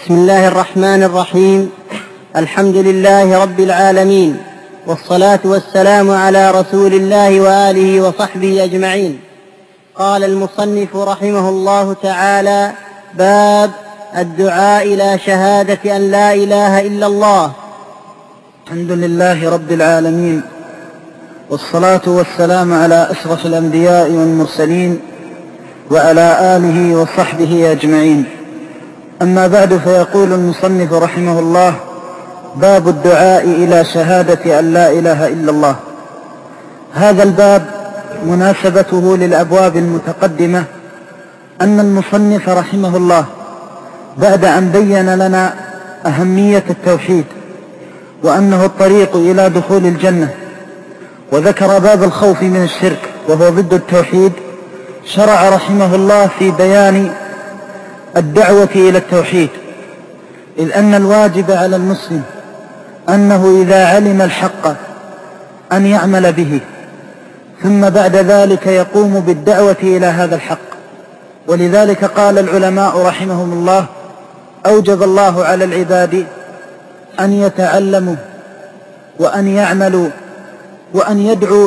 بسم الله الرحمن الرحيم. الحمد لله رب العالمين، والصلاة والسلام على رسول الله وآله وصحبه أجمعين. قال المصنف رحمه الله تعالى: باب الدعاء إلى شهادة أن لا إله إلا الله. الحمد لله رب العالمين، والصلاة والسلام على أشرف الأنبياء والمرسلين وعلى آله وصحبه أجمعين. أما بعد، فيقول المصنف رحمه الله: باب الدعاء إلى شهادة أن لا إله إلا الله. هذا الباب مناسبته للأبواب المتقدمة أن المصنف رحمه الله بعد أن بين لنا أهمية التوحيد وأنه الطريق إلى دخول الجنة، وذكر باب الخوف من الشرك وهو ضد التوحيد، شرع رحمه الله في بيان الدعوة إلى التوحيد، إذ أن الواجب على المسلم أنه إذا علم الحق أن يعمل به، ثم بعد ذلك يقوم بالدعوة إلى هذا الحق. ولذلك قال العلماء رحمهم الله: أوجب الله على العباد أن يتعلموا وأن يعملوا وأن يدعوا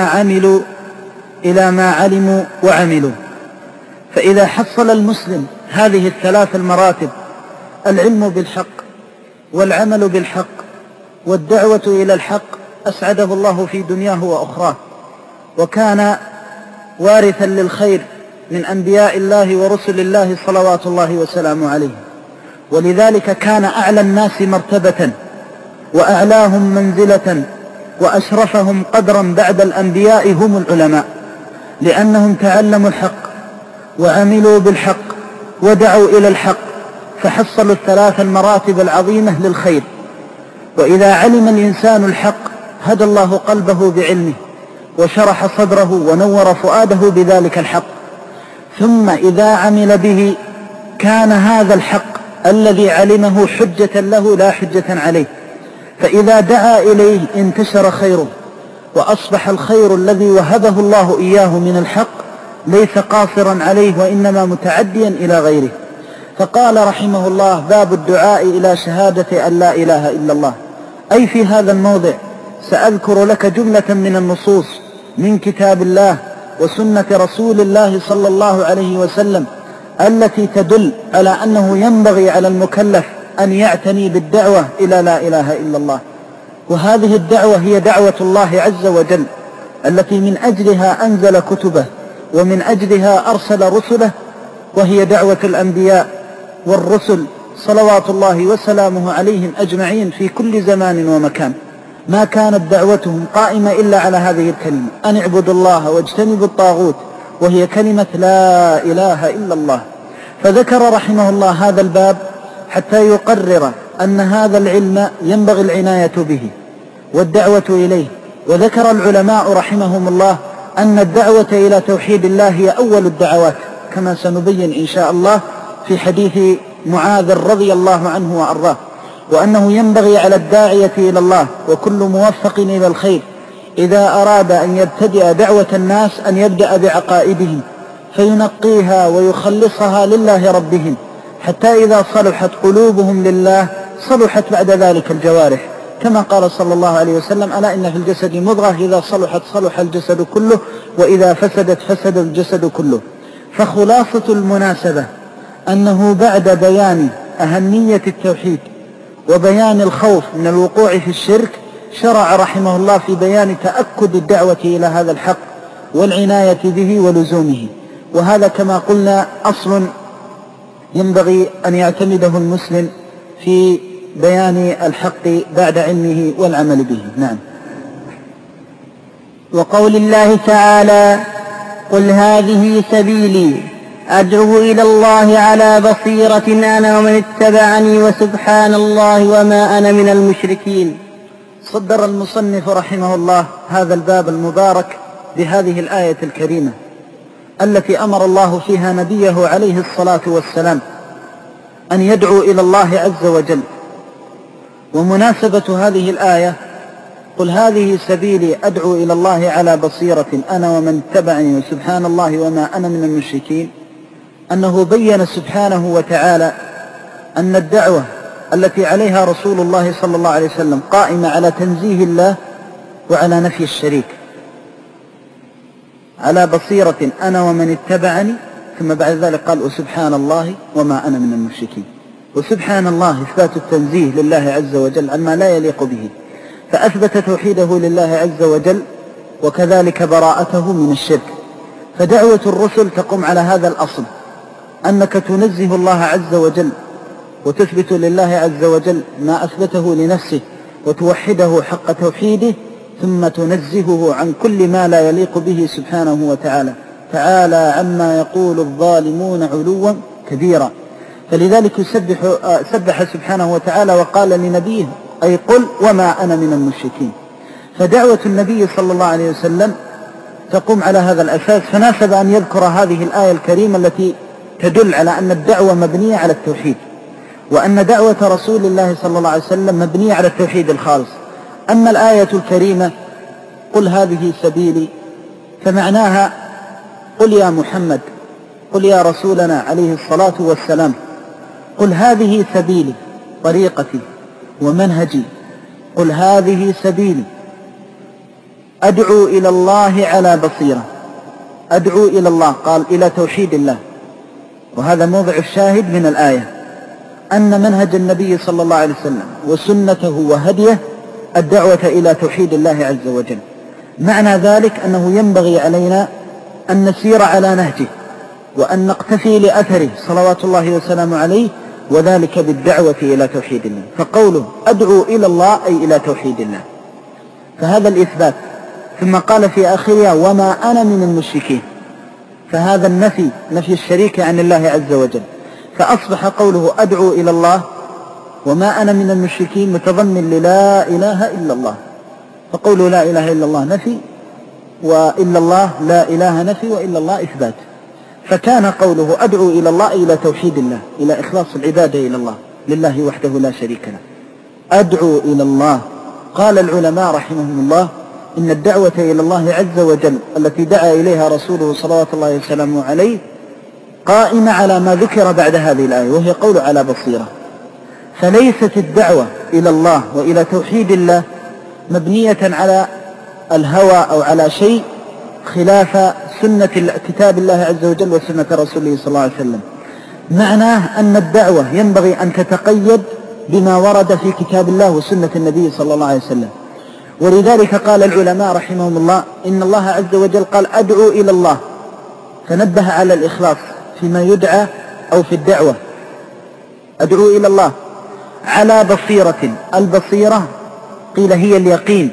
إلى ما علموا وعملوا. فإذا حصل المسلم هذه الثلاث المراتب: العلم بالحق والعمل بالحق والدعوة إلى الحق، أسعده الله في دنياه وأخراه، وكان وارثا للخير من أنبياء الله ورسل الله صلوات الله وسلامه عليه. ولذلك كان أعلى الناس مرتبة وأعلاهم منزلة وأشرفهم قدرا بعد الأنبياء هم العلماء، لأنهم تعلموا الحق وعملوا بالحق ودعوا إلى الحق، فحصلوا الثلاث المراتب العظيمة للخير. وإذا علم الإنسان الحق هدى الله قلبه بعلمه وشرح صدره ونور فؤاده بذلك الحق، ثم إذا عمل به كان هذا الحق الذي علمه حجة له لا حجة عليه، فإذا دعا إليه انتشر خيره، وأصبح الخير الذي وهبه الله إياه من الحق ليس قاصرا عليه وإنما متعديا إلى غيره. فقال رحمه الله: باب الدعاء إلى شهادة أن لا إله إلا الله. أي في هذا الموضع سأذكر لك جملة من النصوص من كتاب الله وسنة رسول الله صلى الله عليه وسلم التي تدل على أنه ينبغي على المكلف أن يعتني بالدعوة إلى لا إله إلا الله. وهذه الدعوة هي دعوة الله عز وجل التي من أجلها أنزل كتبه ومن أجلها أرسل رسله، وهي دعوة الأنبياء والرسل صلوات الله وسلامه عليهم أجمعين في كل زمان ومكان. ما كانت دعوتهم قائمة إلا على هذه الكلمة: أن اعبدوا الله واجتنبوا الطاغوت، وهي كلمة لا إله إلا الله. فذكر رحمه الله هذا الباب حتى يقرر أن هذا العلم ينبغي العناية به والدعوة إليه. وذكر العلماء رحمهم الله أن الدعوة إلى توحيد الله هي أول الدعوات، كما سنبين إن شاء الله في حديث معاذ رضي الله عنه وأرضاه، وأنه ينبغي على الداعية إلى الله وكل موفق إلى الخير إذا أراد أن يبتدئ دعوة الناس أن يبدأ بعقائدهم فينقيها ويخلصها لله ربهم، حتى إذا صلحت قلوبهم لله صلحت بعد ذلك الجوارح، كما قال صلى الله عليه وسلم: ألا إن في الجسد مضغة إذا صلحت صلح الجسد كله وإذا فسدت فسد الجسد كله. فخلاصة المناسبة أنه بعد بيان أهمية التوحيد وبيان الخوف من الوقوع في الشرك، شرع رحمه الله في بيان تأكد الدعوة إلى هذا الحق والعناية به ولزومه. وهذا كما قلنا أصل ينبغي أن يعتمده المسلم في بيان الحق بعد علمه والعمل به. نعم. وقول الله تعالى: قل هذه سبيلي أدعو إلى الله على بصيرة أنا ومن اتبعني وسبحان الله وما أنا من المشركين. صدر المصنف رحمه الله هذا الباب المبارك بهذه الآية الكريمة التي أمر الله فيها نبيه عليه الصلاة والسلام أن يدعو إلى الله عز وجل. ومناسبة هذه الآية: قل هذه سبيلي أدعو إلى الله على بصيرة أنا ومن اتبعني وسبحان الله وما أنا من المشركين، أنه بين سبحانه وتعالى أن الدعوة التي عليها رسول الله صلى الله عليه وسلم قائمة على تنزيه الله وعلى نفي الشريك، على بصيرة أنا ومن اتبعني، ثم بعد ذلك قال وسبحان الله وما أنا من المشركين. وسبحان الله إثبات التنزيه لله عز وجل عما لا يليق به، فأثبت توحيده لله عز وجل وكذلك براءته من الشرك. فدعوة الرسل تقوم على هذا الأصل، أنك تنزه الله عز وجل وتثبت لله عز وجل ما أثبته لنفسه وتوحده حق توحيده، ثم تنزهه عن كل ما لا يليق به سبحانه وتعالى. تعالى عما يقول الظالمون علوا كبيرا. فلذلك سبح سبحانه وتعالى وقال لنبيه أي قل وما أنا من المشركين. فدعوة النبي صلى الله عليه وسلم تقوم على هذا الأساس، فناسب أن يذكر هذه الآية الكريمة التي تدل على أن الدعوة مبنية على التوحيد، وأن دعوة رسول الله صلى الله عليه وسلم مبنية على التوحيد الخالص. أما الآية الكريمة قل هذه سبيلي، فمعناها قل يا محمد، قل يا رسولنا عليه الصلاة والسلام، قل هذه سبيلي، طريقتي ومنهجي، قل هذه سبيلي أدعو إلى الله على بصيرة. أدعو إلى الله، قال إلى توحيد الله، وهذا موضع الشاهد من الآية، أن منهج النبي صلى الله عليه وسلم وسنته وهديه الدعوة إلى توحيد الله عز وجل. معنى ذلك أنه ينبغي علينا أن نسير على نهجه وأن نقتفي لأثره صلوات الله وسلامه عليه، وذلك بالدعوة إلى توحيد الله. فقوله أدعو إلى الله أي إلى توحيد الله، فهذا الإثبات. ثم قال في آخرها وما أنا من المشركين، فهذا النفي، نفي الشريك عن الله عز وجل. فأصبح قوله أدعو إلى الله وما أنا من المشركين متضمن للا إله إلا الله، فقوله لا إله إلا الله نفي، وإلا الله لا إله نفي، وإلا الله إثبات. فكان قوله أدعو إلى الله إلى توحيد الله، إلى إخلاص العبادة إلى الله لله وحده لا شريك له. أدعو إلى الله. قال العلماء رحمهم الله إن الدعوة إلى الله عز وجل التي دعا إليها رسوله صلوات الله وسلامه عليه قائمة على ما ذكر بعد هذه الآية، وهي قول على بصيرة. فليست الدعوة إلى الله وإلى توحيد الله مبنية على الهوى أو على شيء خلاف سنة كتاب الله عز وجل وسنة رسوله صلى الله عليه وسلم. معناه أن الدعوة ينبغي أن تتقيد بما ورد في كتاب الله وسنة النبي صلى الله عليه وسلم. ولذلك قال العلماء رحمهم الله إن الله عز وجل قال أدعو إلى الله، فنبه على الإخلاص فيما يدعى أو في الدعوة. أدعو إلى الله على بصيرة. البصيرة قيل هي اليقين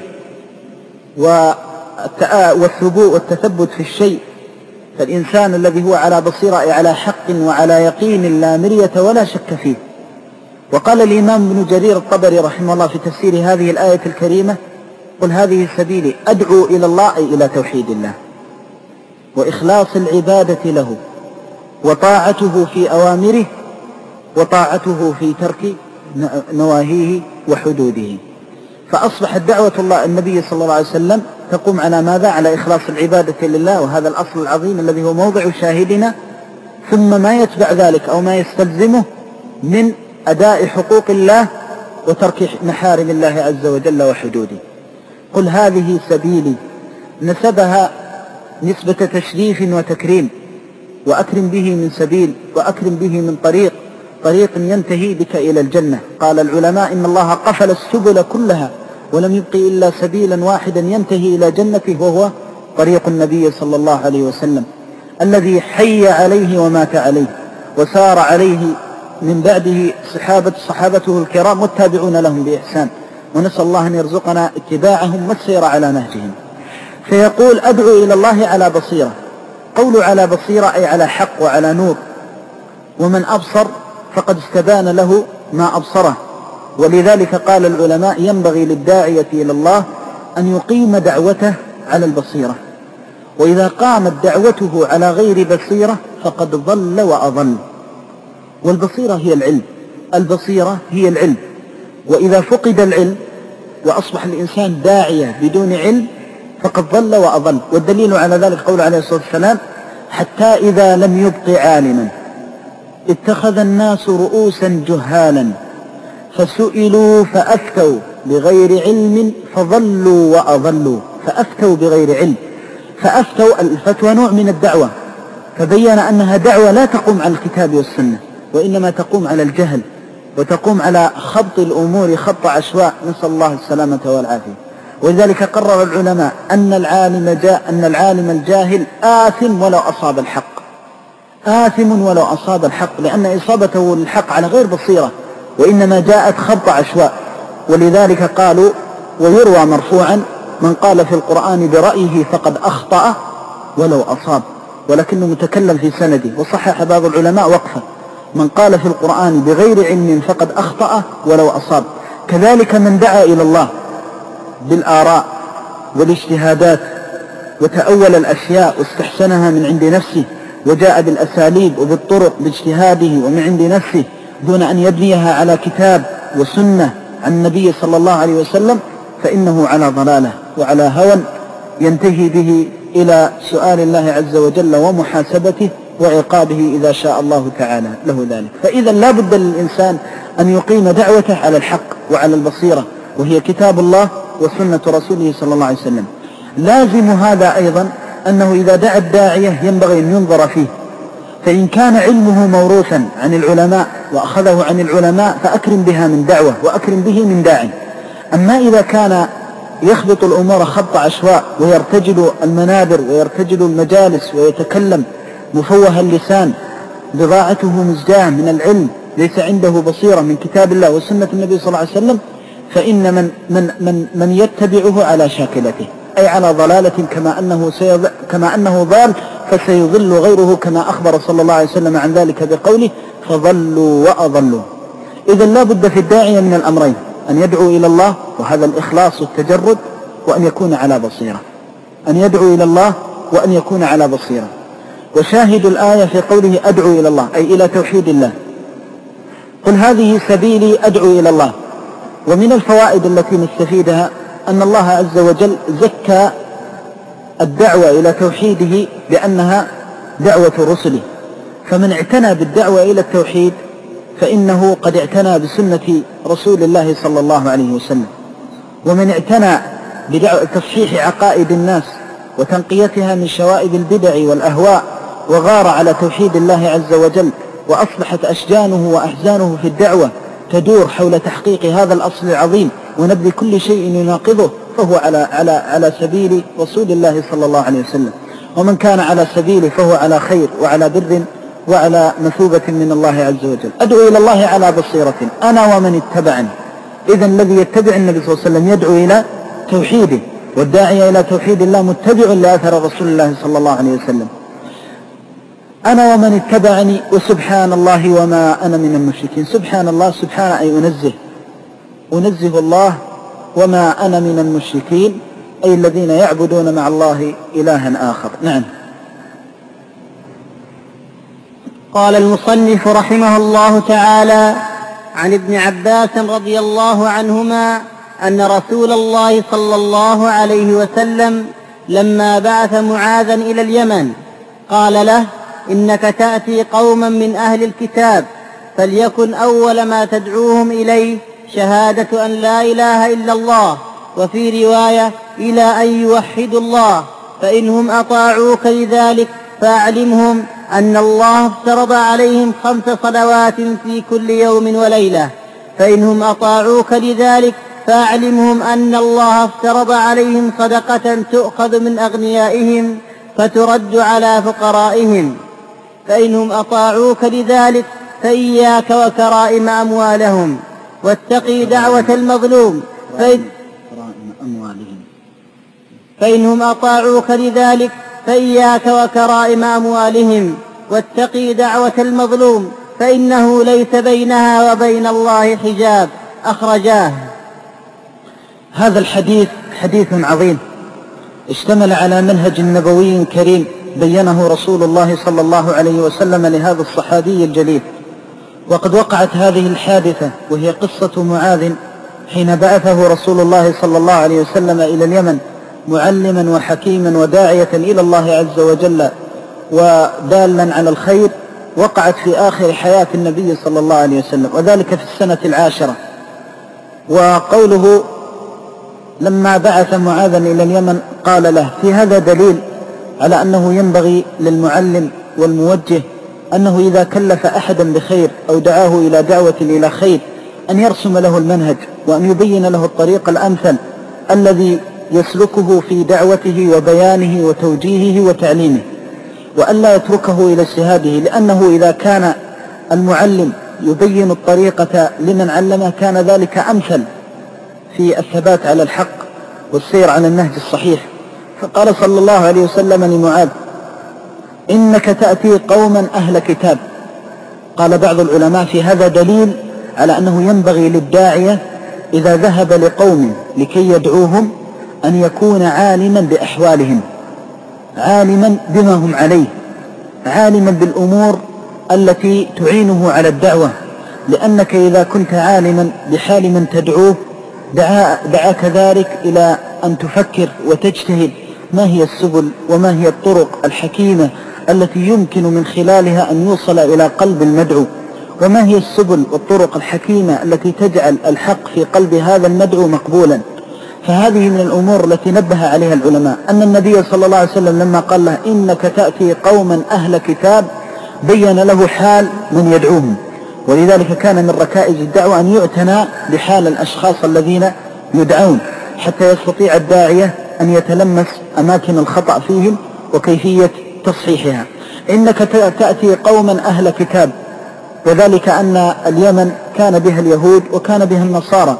والثبوت والتثبت في الشيء، فالإنسان الذي هو على بصيرة أي على حق وعلى يقين لا مرية ولا شك فيه. وقال الإمام ابن جرير الطبري رحمه الله في تفسير هذه الآية الكريمة قل هذه سبيلي أدعو إلى الله أي إلى توحيد الله وإخلاص العبادة له وطاعته في أوامره وطاعته في ترك نواهيه وحدوده. فأصبحت دعوة الله النبي صلى الله عليه وسلم تقوم على ماذا؟ على إخلاص العبادة لله، وهذا الأصل العظيم الذي هو موضع شاهدنا، ثم ما يتبع ذلك أو ما يستلزمه من أداء حقوق الله وترك محارم الله عز وجل وحدوده. قل هذه سبيلي، نسبها نسبة تشريف وتكريم، وأكرم به من سبيل وأكرم به من طريق ينتهي بك إلى الجنة. قال العلماء إن الله قفل السبل كلها ولم يبق إلا سبيلا واحدا ينتهي إلى جنته، وهو طريق النبي صلى الله عليه وسلم الذي حي عليه ومات عليه وسار عليه من بعده صحابته الكرام والتابعون لهم بإحسان، ونسأل الله أن يرزقنا اتباعهم والسير على نهجهم. فيقول أدعو إلى الله على بصيرة. قول على بصيرة أي على حق وعلى نور، ومن أبصر فقد استبان له ما أبصره. ولذلك قال العلماء ينبغي للداعية إلى الله أن يقيم دعوته على البصيرة، وإذا قامت دعوته على غير بصيرة فقد ضل وأضل. والبصيرة هي العلم، البصيرة هي العلم، وإذا فقد العلم وأصبح الإنسان داعية بدون علم فقد ضل وأضل. والدليل على ذلك قول عليه الصلاة والسلام حتى إذا لم يبق عالما اتخذ الناس رؤوسا جهالا فسئلوا فأفتوا بغير علم فضلوا وأضلوا. فأفتوا بغير علم، فأفتوا الفتوى نوع من الدعوة، فبين أنها دعوة لا تقوم على الكتاب والسنة، وإنما تقوم على الجهل وتقوم على خبط الأمور خبط عشواء، نسأل الله السلامة والعافية. ولذلك قرر العلماء أن العالم الجاهل آثم ولو أصاب الحق، آثم ولو أصاب الحق، لأن إصابته للحق على غير بصيرة وإنما جاءت خبط عشواء. ولذلك قالوا ويروى مرفوعا: من قال في القرآن برأيه فقد أخطأ ولو أصاب، ولكنه متكلم في سنده، وصحح بعض العلماء وقفه: من قال في القرآن بغير علم فقد أخطأ ولو أصاب. كذلك من دعا إلى الله بالآراء والاجتهادات وتأول الأشياء واستحسنها من عند نفسه وجاء بالأساليب وبالطرق باجتهاده ومن عند نفسه دون أن يبنيها على كتاب وسنة عن النبي صلى الله عليه وسلم، فإنه على ضلالة وعلى هوى ينتهي به إلى سؤال الله عز وجل ومحاسبته وعقابه إذا شاء الله تعالى له ذلك. فإذا لا بد للإنسان أن يقيم دعوته على الحق وعلى البصيرة، وهي كتاب الله وسنة رسوله صلى الله عليه وسلم. لازم هذا أيضا أنه إذا دعا الداعية ينبغي أن ينظر فيه، فإن كان علمه موروثا عن العلماء وأخذه عن العلماء فأكرم بها من دعوة وأكرم به من داع. أما إذا كان يخبط الأمور خبط عشواء ويرتجل المنابر ويرتجل المجالس ويتكلم مفوه اللسان، بضاعته مزجاة من العلم، ليس عنده بصيرة من كتاب الله وسنة النبي صلى الله عليه وسلم، فإن من يتبعه على شاكلته، أي على ضلالة، كما أنه ضال فسيضل غيره، كما أخبر صلى الله عليه وسلم عن ذلك بقوله: فضلوا وأضلوا. إذن لا بد في الداعية من الأمرين: أن يدعو إلى الله، وهذا الإخلاص والتجرد، وأن يكون على بصيرة. أن يدعو إلى الله وأن يكون على بصيرة. وشاهد الآية في قوله أدعو إلى الله أي إلى توحيد الله. قل هذه سبيلي أدعو إلى الله. ومن الفوائد التي نستفيدها أن الله عز وجل زكى الدعوة إلى توحيده بأنها دعوة رسله، فمن اعتنى بالدعوة إلى التوحيد فإنه قد اعتنى بسنة رسول الله صلى الله عليه وسلم. ومن اعتنى بتصحيح عقائد الناس وتنقيتها من شوائب البدع والأهواء وغار على توحيد الله عز وجل، وأصبحت أشجانه وأحزانه في الدعوة تدور حول تحقيق هذا الأصل العظيم ونبذ كل شيء يناقضه، فهو على سبيل رسول الله صلى الله عليه وسلم. ومن كان على سبيله فهو على خير وعلى بر وعلى مثوبة من الله عز وجل. أدعو إلى الله على بصيرة أنا ومن اتبعني. إذن الذي يتبع النبي صلى الله عليه وسلم يدعو إلى توحيده، والداعي إلى توحيد الله متبع لأثر رسول الله صلى الله عليه وسلم. أنا ومن اتبعني وسبحان الله وما أنا من المشركين. سبحان الله، سبحان أي أنزه الله، وما أنا من المشركين أي الذين يعبدون مع الله إلها آخر. نعم. قال المصنف رحمه الله تعالى: عن ابن عباس رضي الله عنهما أن رسول الله صلى الله عليه وسلم لما بعث معاذا إلى اليمن قال له: إنك تأتي قوما من أهل الكتاب، فليكن أول ما تدعوهم إليه شهادة أن لا إله إلا الله، وفي رواية إلى أن يوحدوا الله، فإنهم أطاعوك لذلك فأعلمهم أن الله افترض عليهم 5 صلوات في كل يوم وليلة. فإنهم أطاعوك لذلك فأعلمهم أن الله افترض عليهم صدقة تؤخذ من أغنيائهم فترد على فقرائهم. فإنهم أطاعوك لذلك فإياك وكرائم أموالهم، واتقي دعوة المظلوم. فإنهم أطاعوك لذلك فإياك وكرائم أموالهم، واتقي دعوة المظلوم، فإنه ليس بينها وبين الله حجاب. أخرجاه. هذا الحديث حديث عظيم اشتمل على منهج نبوي كريم بينه رسول الله صلى الله عليه وسلم لهذا الصحابي الجليل. وقد وقعت هذه الحادثة وهي قصة معاذ حين بعثه رسول الله صلى الله عليه وسلم إلى اليمن معلما وحكيما وداعية إلى الله عز وجل ودالا على الخير، وقعت في آخر حياة النبي صلى الله عليه وسلم، وذلك في السنة 10. وقوله لما بعث معاذا إلى اليمن قال له، في هذا دليل على أنه ينبغي للمعلم والموجه أنه إذا كلف أحدا بخير أو دعاه إلى دعوة إلى خير أن يرسم له المنهج، وأن يبين له الطريق الأمثل الذي يسلكه في دعوته وبيانه وتوجيهه وتعليمه، وأن لا يتركه إلى اجتهاده، لأنه إذا كان المعلم يبين الطريقة لمن علمه كان ذلك أمثل في الثبات على الحق والسير على النهج الصحيح. فقال صلى الله عليه وسلم لمعاذ: إنك تأتي قوما أهل كتاب. قال بعض العلماء في هذا دليل على أنه ينبغي للداعية إذا ذهب لقوم لكي يدعوهم أن يكون عالما بأحوالهم، عالما بما هم عليه، عالما بالأمور التي تعينه على الدعوة، لأنك إذا كنت عالما بحال من تدعوه دعاك ذلك إلى أن تفكر وتجتهد ما هي السبل وما هي الطرق الحكيمة التي يمكن من خلالها أن يوصل إلى قلب المدعو، وما هي السبل والطرق الحكيمة التي تجعل الحق في قلب هذا المدعو مقبولا. فهذه من الأمور التي نبه عليها العلماء، أن النبي صلى الله عليه وسلم لما قال له إنك تأتي قوما أهل كتاب بين له حال من يدعوهم، ولذلك كان من ركائز الدعوة أن يعتنى بحال الأشخاص الذين يدعون حتى يستطيع الداعية أن يتلمس أماكن الخطأ فيهم وكيفية تصحيحها. إنك تأتي قوما أهل كتاب، وذلك أن اليمن كان بها اليهود وكان بها النصارى،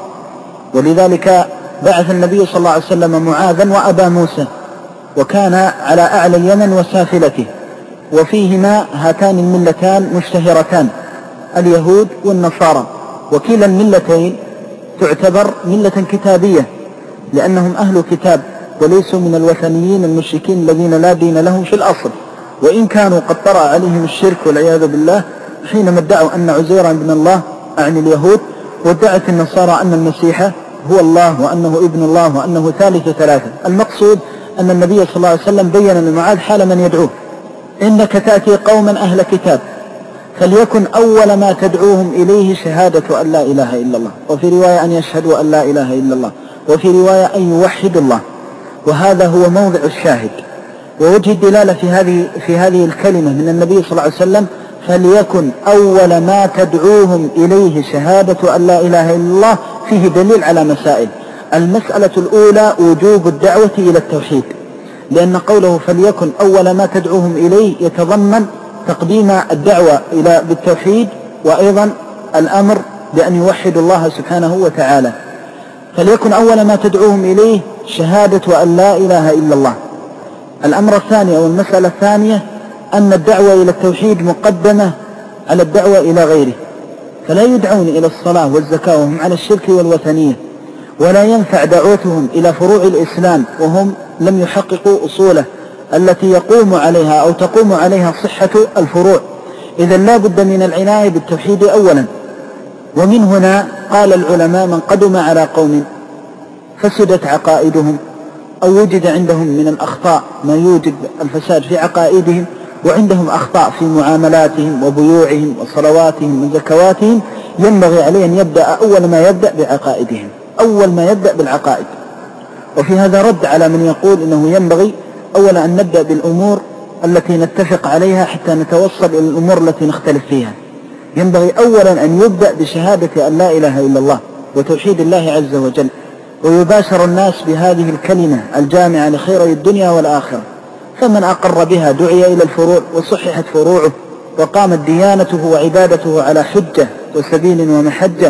ولذلك بعث النبي صلى الله عليه وسلم معاذا وأبا موسى، وكان على أعلى اليمن وسافلته، وفيهما هاتان الملتان مشتهرتان، اليهود والنصارى، وكلا الملتين تعتبر ملة كتابية لأنهم أهل كتاب وليسوا من الوثنيين المشركين الذين لا دين لهم في الأصل، وإن كانوا قد طرأ عليهم الشرك والعياذ بالله حينما ادعوا أن عزيرا ابن الله عن اليهود، وادعت النصارى أن المسيح هو الله وأنه ابن الله وأنه ثالث ثلاثة. المقصود أن النبي صلى الله عليه وسلم بين لمعاذ حال من يدعوه: إنك تأتي قوما أهل كتاب فليكن أول ما تدعوهم إليه شهادة أن لا إله إلا الله، وفي رواية أن يشهدوا أن لا إله إلا الله، وفي رواية أن يوحدوا الله. وهذا هو موضع الشاهد ووجه الدلالة في هذه الكلمة من النبي صلى الله عليه وسلم: فليكن أول ما تدعوهم إليه شهادة أن لا إله إلا الله. فيه دليل على مسائل. المسألة الأولى وجوب الدعوة إلى التوحيد، لأن قوله فليكن أول ما تدعوهم إليه يتضمن تقديم الدعوة بالتوحيد، وأيضا الأمر بأن يوحدوا الله سبحانه وتعالى. فليكن أول ما تدعوهم إليه شهادة أن لا إله إلا الله. الأمر الثاني أو المسألة الثانية أن الدعوة إلى التوحيد مقدمة على الدعوة إلى غيره، فلا يدعون إلى الصلاة والزكاة وهم على الشرك والوثنية، ولا ينفع دعوتهم إلى فروع الإسلام وهم لم يحققوا أصوله التي يقوم عليها أو تقوم عليها صحة الفروع. إذن لا بد من العناية بالتوحيد أولا. ومن هنا قال العلماء: من قدم على قوم فسدت عقائدهم أو وجد عندهم من الأخطاء ما يوجد الفساد في عقائدهم، وعندهم أخطاء في معاملاتهم وبيوعهم وصلواتهم وزكواتهم، ينبغي عليه أن يبدأ أول ما يبدأ بعقائدهم، أول ما يبدأ بالعقائد. وفي هذا رد على من يقول إنه ينبغي أولا أن نبدأ بالأمور التي نتفق عليها حتى نتوصل إلى الأمور التي نختلف فيها. ينبغي أولا أن يبدأ بشهادة أن لا إله إلا الله وتوحيد الله عز وجل، ويباشر الناس بهذه الكلمة الجامعة لخيري الدنيا والآخرة. فمن أقر بها دعي إلى الفروع وصححت فروعه، وقامت ديانته وعبادته على حجة وسبيل ومحجة.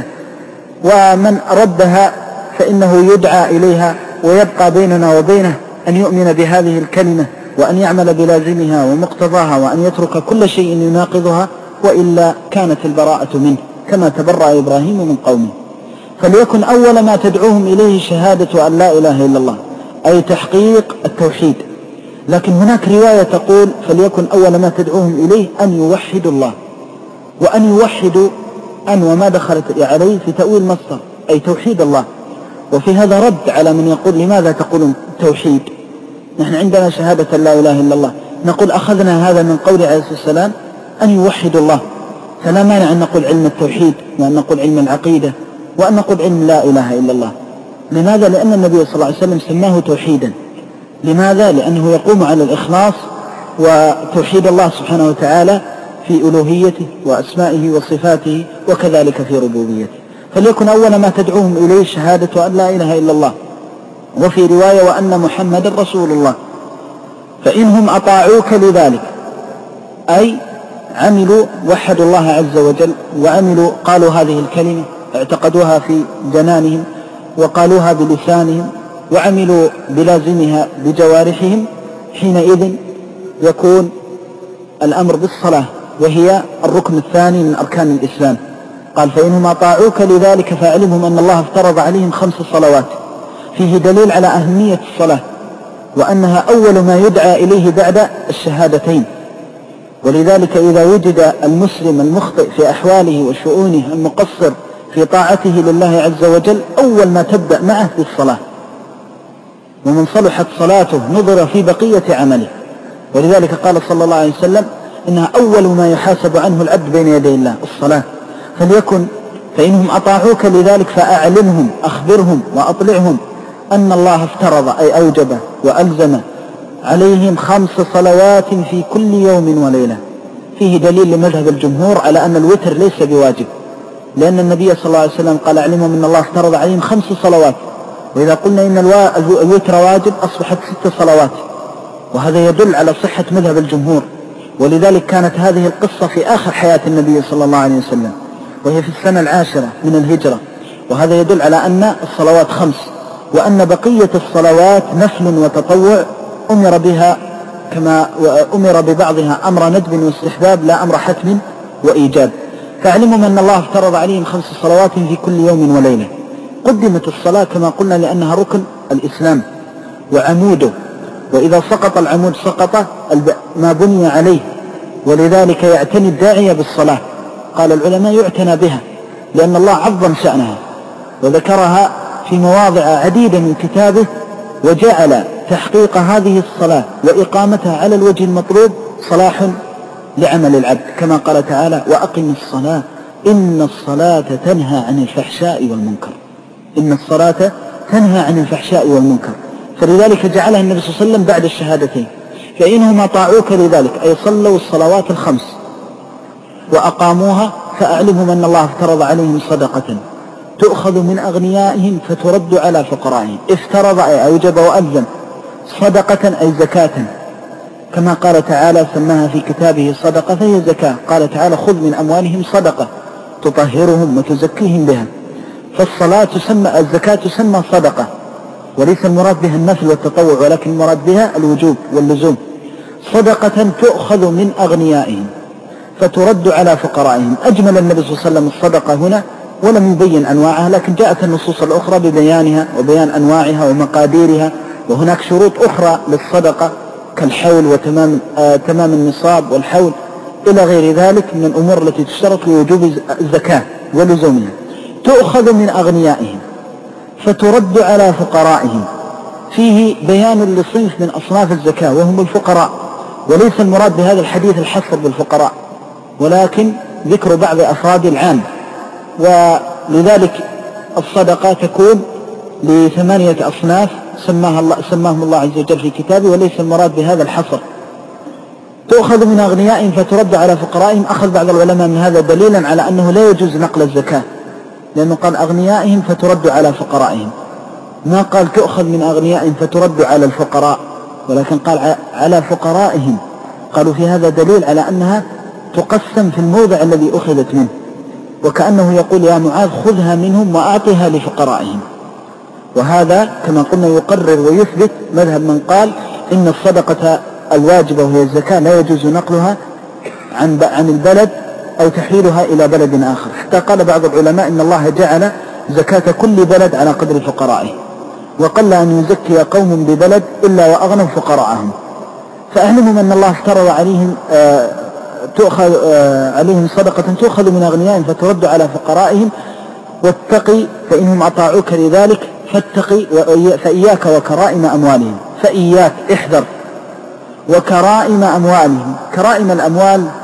ومن ردها فإنه يدعى إليها، ويبقى بيننا وبينه أن يؤمن بهذه الكلمة وأن يعمل بلازمها ومقتضاها، وأن يترك كل شيء يناقضها، وإلا كانت البراءة منه كما تبرأ إبراهيم من قومه. فليكن أول ما تدعوهم إليه شهادة أن لا إله إلا الله، أي تحقيق التوحيد. لكن هناك رواية تقول فليكن أول ما تدعوهم إليه أن يوحدوا الله، وأن يوحدوا أن وما دخلت عليه في تأويل مصدر، أي توحيد الله. وفي هذا رد على من يقول لماذا تقولون توحيد؟ نحن عندنا شهادة لا إله إلا الله. نقول أخذنا هذا من قول عليه السلام أن يوحدوا الله. فلا مانع أن نقول علم التوحيد، وأن نقول علم العقيدة، وأن نقول علم لا إله إلا الله. لماذا؟ لأن النبي صلى الله عليه وسلم سماه توحيدا. لماذا؟ لأنه يقوم على الإخلاص وتوحيد الله سبحانه وتعالى في ألوهيته وأسمائه وصفاته، وكذلك في ربوبيته. فليكن أول ما تدعوهم إليه شهادة أن لا إله إلا الله، وفي رواية وأن محمد رسول الله. فإنهم أطاعوك لذلك، أي عملوا وحدوا الله عز وجل، وعملوا قالوا هذه الكلمة، اعتقدوها في جنانهم وقالوها بلسانهم، وعملوا بلازمها بجوارحهم، حينئذ يكون الأمر بالصلاة، وهي الركن الثاني من أركان الإسلام. قال فإنهم أطاعوك لذلك فاعلمهم أن الله افترض عليهم 5 صلوات. فيه دليل على أهمية الصلاة، وأنها أول ما يدعى إليه بعد الشهادتين. ولذلك إذا وجد المسلم المخطئ في أحواله وشؤونه المقصر في طاعته لله عز وجل، أول ما تبدأ معه بالصلاة، ومن صلحت صلاته نظر في بقية عمله. ولذلك قال صلى الله عليه وسلم إنها أول ما يحاسب عنه العبد بين يدي الله الصلاة. فليكن فإنهم أطاعوك لذلك فأعلمهم، أخبرهم وأطلعهم أن الله افترض أي أوجب وألزم عليهم 5 صلوات في كل يوم وليلة. فيه دليل لمذهب الجمهور على أن الوتر ليس بواجب، لأن النبي صلى الله عليه وسلم قال أعلمهم أن الله افترض عليهم 5 صلوات، وإذا قلنا إن الوتر واجب أصبحت 6 صلوات، وهذا يدل على صحة مذهب الجمهور. ولذلك كانت هذه القصة في آخر حياة النبي صلى الله عليه وسلم، وهي في السنة 10 من الهجرة، وهذا يدل على أن الصلوات 5، وأن بقية الصلوات نفل وتطوع أمر بها كما أمر ببعضها أمر ندب واستحباب لا أمر حتم وإيجاب. فاعلمهم أن الله افترض عليهم 5 صلوات في كل يوم وليلة. قدمت الصلاة كما قلنا لأنها ركن الإسلام وعموده، وإذا سقط العمود سقط ما بني عليه. ولذلك يعتني الداعية بالصلاة. قال العلماء يعتنى بها لأن الله عظم شأنها وذكرها في مواضع عديدة من كتابه، وجعل تحقيق هذه الصلاة وإقامتها على الوجه المطلوب صلاح لعمل العبد، كما قال تعالى وأقم الصلاة إن الصلاة تنهى عن الفحشاء والمنكر. إن الصلاة تنهى عن الفحشاء والمنكر، فلذلك جعلها النبي صلى الله عليه وسلم بعد الشهادتين. فإنهم أطاعوك لذلك أي صلوا الصلوات ال5 وأقاموها فأعلمهم أن الله افترض عليهم صدقة تؤخذ من أغنيائهم فترد على فقرائهم. افترض أي أوجب وألزم، صدقة أي زكاة، كما قال تعالى سماها في كتابه صدقة فهي زكاة. قال تعالى خذ من أموالهم صدقة تطهرهم وتزكيهم بها. فالصلاة تسمى، الزكاة تسمى صدقة، وليس المراد بها النفل والتطوع، ولكن المراد بها الوجوب واللزوم. صدقة تؤخذ من أغنيائهم فترد على فقرائهم. أجمل النبي صلى الله عليه وسلم الصدقة هنا ولم يبين أنواعها، لكن جاءت النصوص الأخرى ببيانها وبيان أنواعها ومقاديرها. وهناك شروط أخرى للصدقة كالحول وتمام النصاب والحول إلى غير ذلك من الأمور التي تشترط لوجوب الزكاة ولزومها. تؤخذ من أغنيائهم فترد على فقرائهم. فيه بيان لصنف من أصناف الزكاة وهم الفقراء، وليس المراد بهذا الحديث الحصر بالفقراء، ولكن ذكر بعض أفراد العام. ولذلك الصدقة تكون ل8 أصناف سماهم الله عز وجل في كتابه، وليس المراد بهذا الحصر. تؤخذ من أغنيائهم فترد على فقرائهم. أخذ بعض العلماء من هذا دليلا على أنه لا يجوز نقل الزكاة، لأنه قال أغنيائهم فترد على فقرائهم، ما قال تؤخذ من أغنيائهم فترد على الفقراء، ولكن قال على فقرائهم. قالوا في هذا دليل على أنها تقسم في الموضع الذي أخذت منه، وكأنه يقول يا معاذ خذها منهم وأعطها لفقرائهم. وهذا كما قلنا يقرر ويثبت مذهب من قال إن الصدقة الواجبة وهي الزكاة لا يجوز نقلها عن البلد أو تحويلها إلى بلد آخر، حتى قال بعض العلماء إن الله جعل زكاة كل بلد على قدر فقرائه، وقل أن يزكي قوم ببلد إلا وأغنوا فقراءهم. فأعلمهم أن الله افترض عليهم تؤخذ عليهم صدقة تؤخذ من أغنيائهم فترد على فقرائهم. واتقي فإنهم أطاعوك لذلك فاتقي فإياك وكرائم أموالهم. فإياك احذر وكرائم أموالهم. كرائم الأموال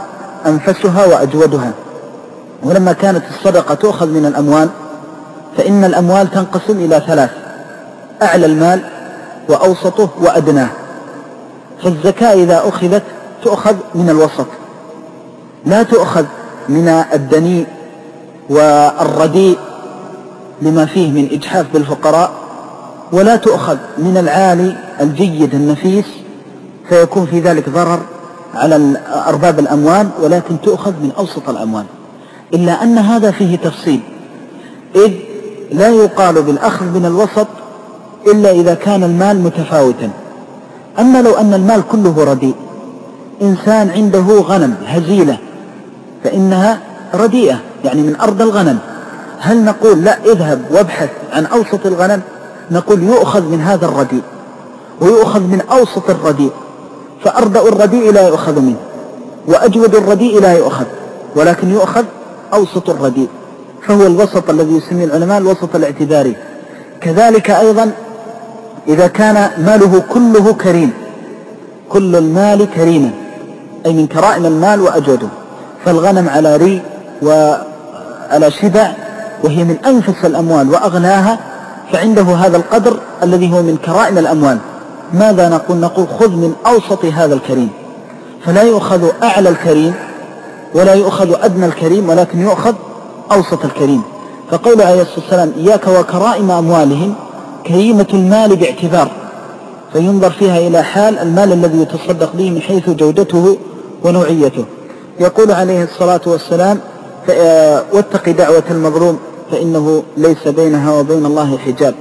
أنفسها وأجودها. ولما كانت الصدقة تؤخذ من الأموال فإن الأموال تنقسم إلى ثلاث: أعلى المال وأوسطه وأدناه. فالزكاة إذا أخذت تؤخذ من الوسط، لا تؤخذ من الدنيء والرديء لما فيه من إجحاف بالفقراء، ولا تؤخذ من العالي الجيد النفيس فيكون في ذلك ضرر على أرباب الأموال، ولكن تؤخذ من أوسط الأموال. إلا أن هذا فيه تفصيل، إذ لا يقال بالأخذ من الوسط إلا إذا كان المال متفاوتا. أما لو أن المال كله رديء، إنسان عنده غنم هزيلة فإنها رديئة يعني من أرض الغنم، هل نقول لا اذهب وابحث عن أوسط الغنم؟ نقول يؤخذ من هذا الرديء ويؤخذ من أوسط الرديء، فأردأ الرديء لا يؤخذ منه وأجود الرديء لا يؤخذ، ولكن يؤخذ أوسط الرديء، فهو الوسط الذي يسميه العلماء الوسط الاعتباري. كذلك أيضا إذا كان ماله كله كريم، كل المال كريما أي من كرائم المال وأجوده، فالغنم على ري وعلى شبع وهي من أنفس الأموال وأغناها، فعنده هذا القدر الذي هو من كرائم الأموال. ماذا نقول؟ نقول خذ من أوسط هذا الكريم، فلا يؤخذ أعلى الكريم ولا يؤخذ أدنى الكريم، ولكن يؤخذ أوسط الكريم. فقول عليه الصلاة والسلام إياك وكرائم أموالهم، كريمة المال باعتبار، فينظر فيها إلى حال المال الذي يتصدق به من حيث جودته ونوعيته. يقول عليه الصلاة والسلام واتق دعوة المظلوم فإنه ليس بينها وبين الله حجاب.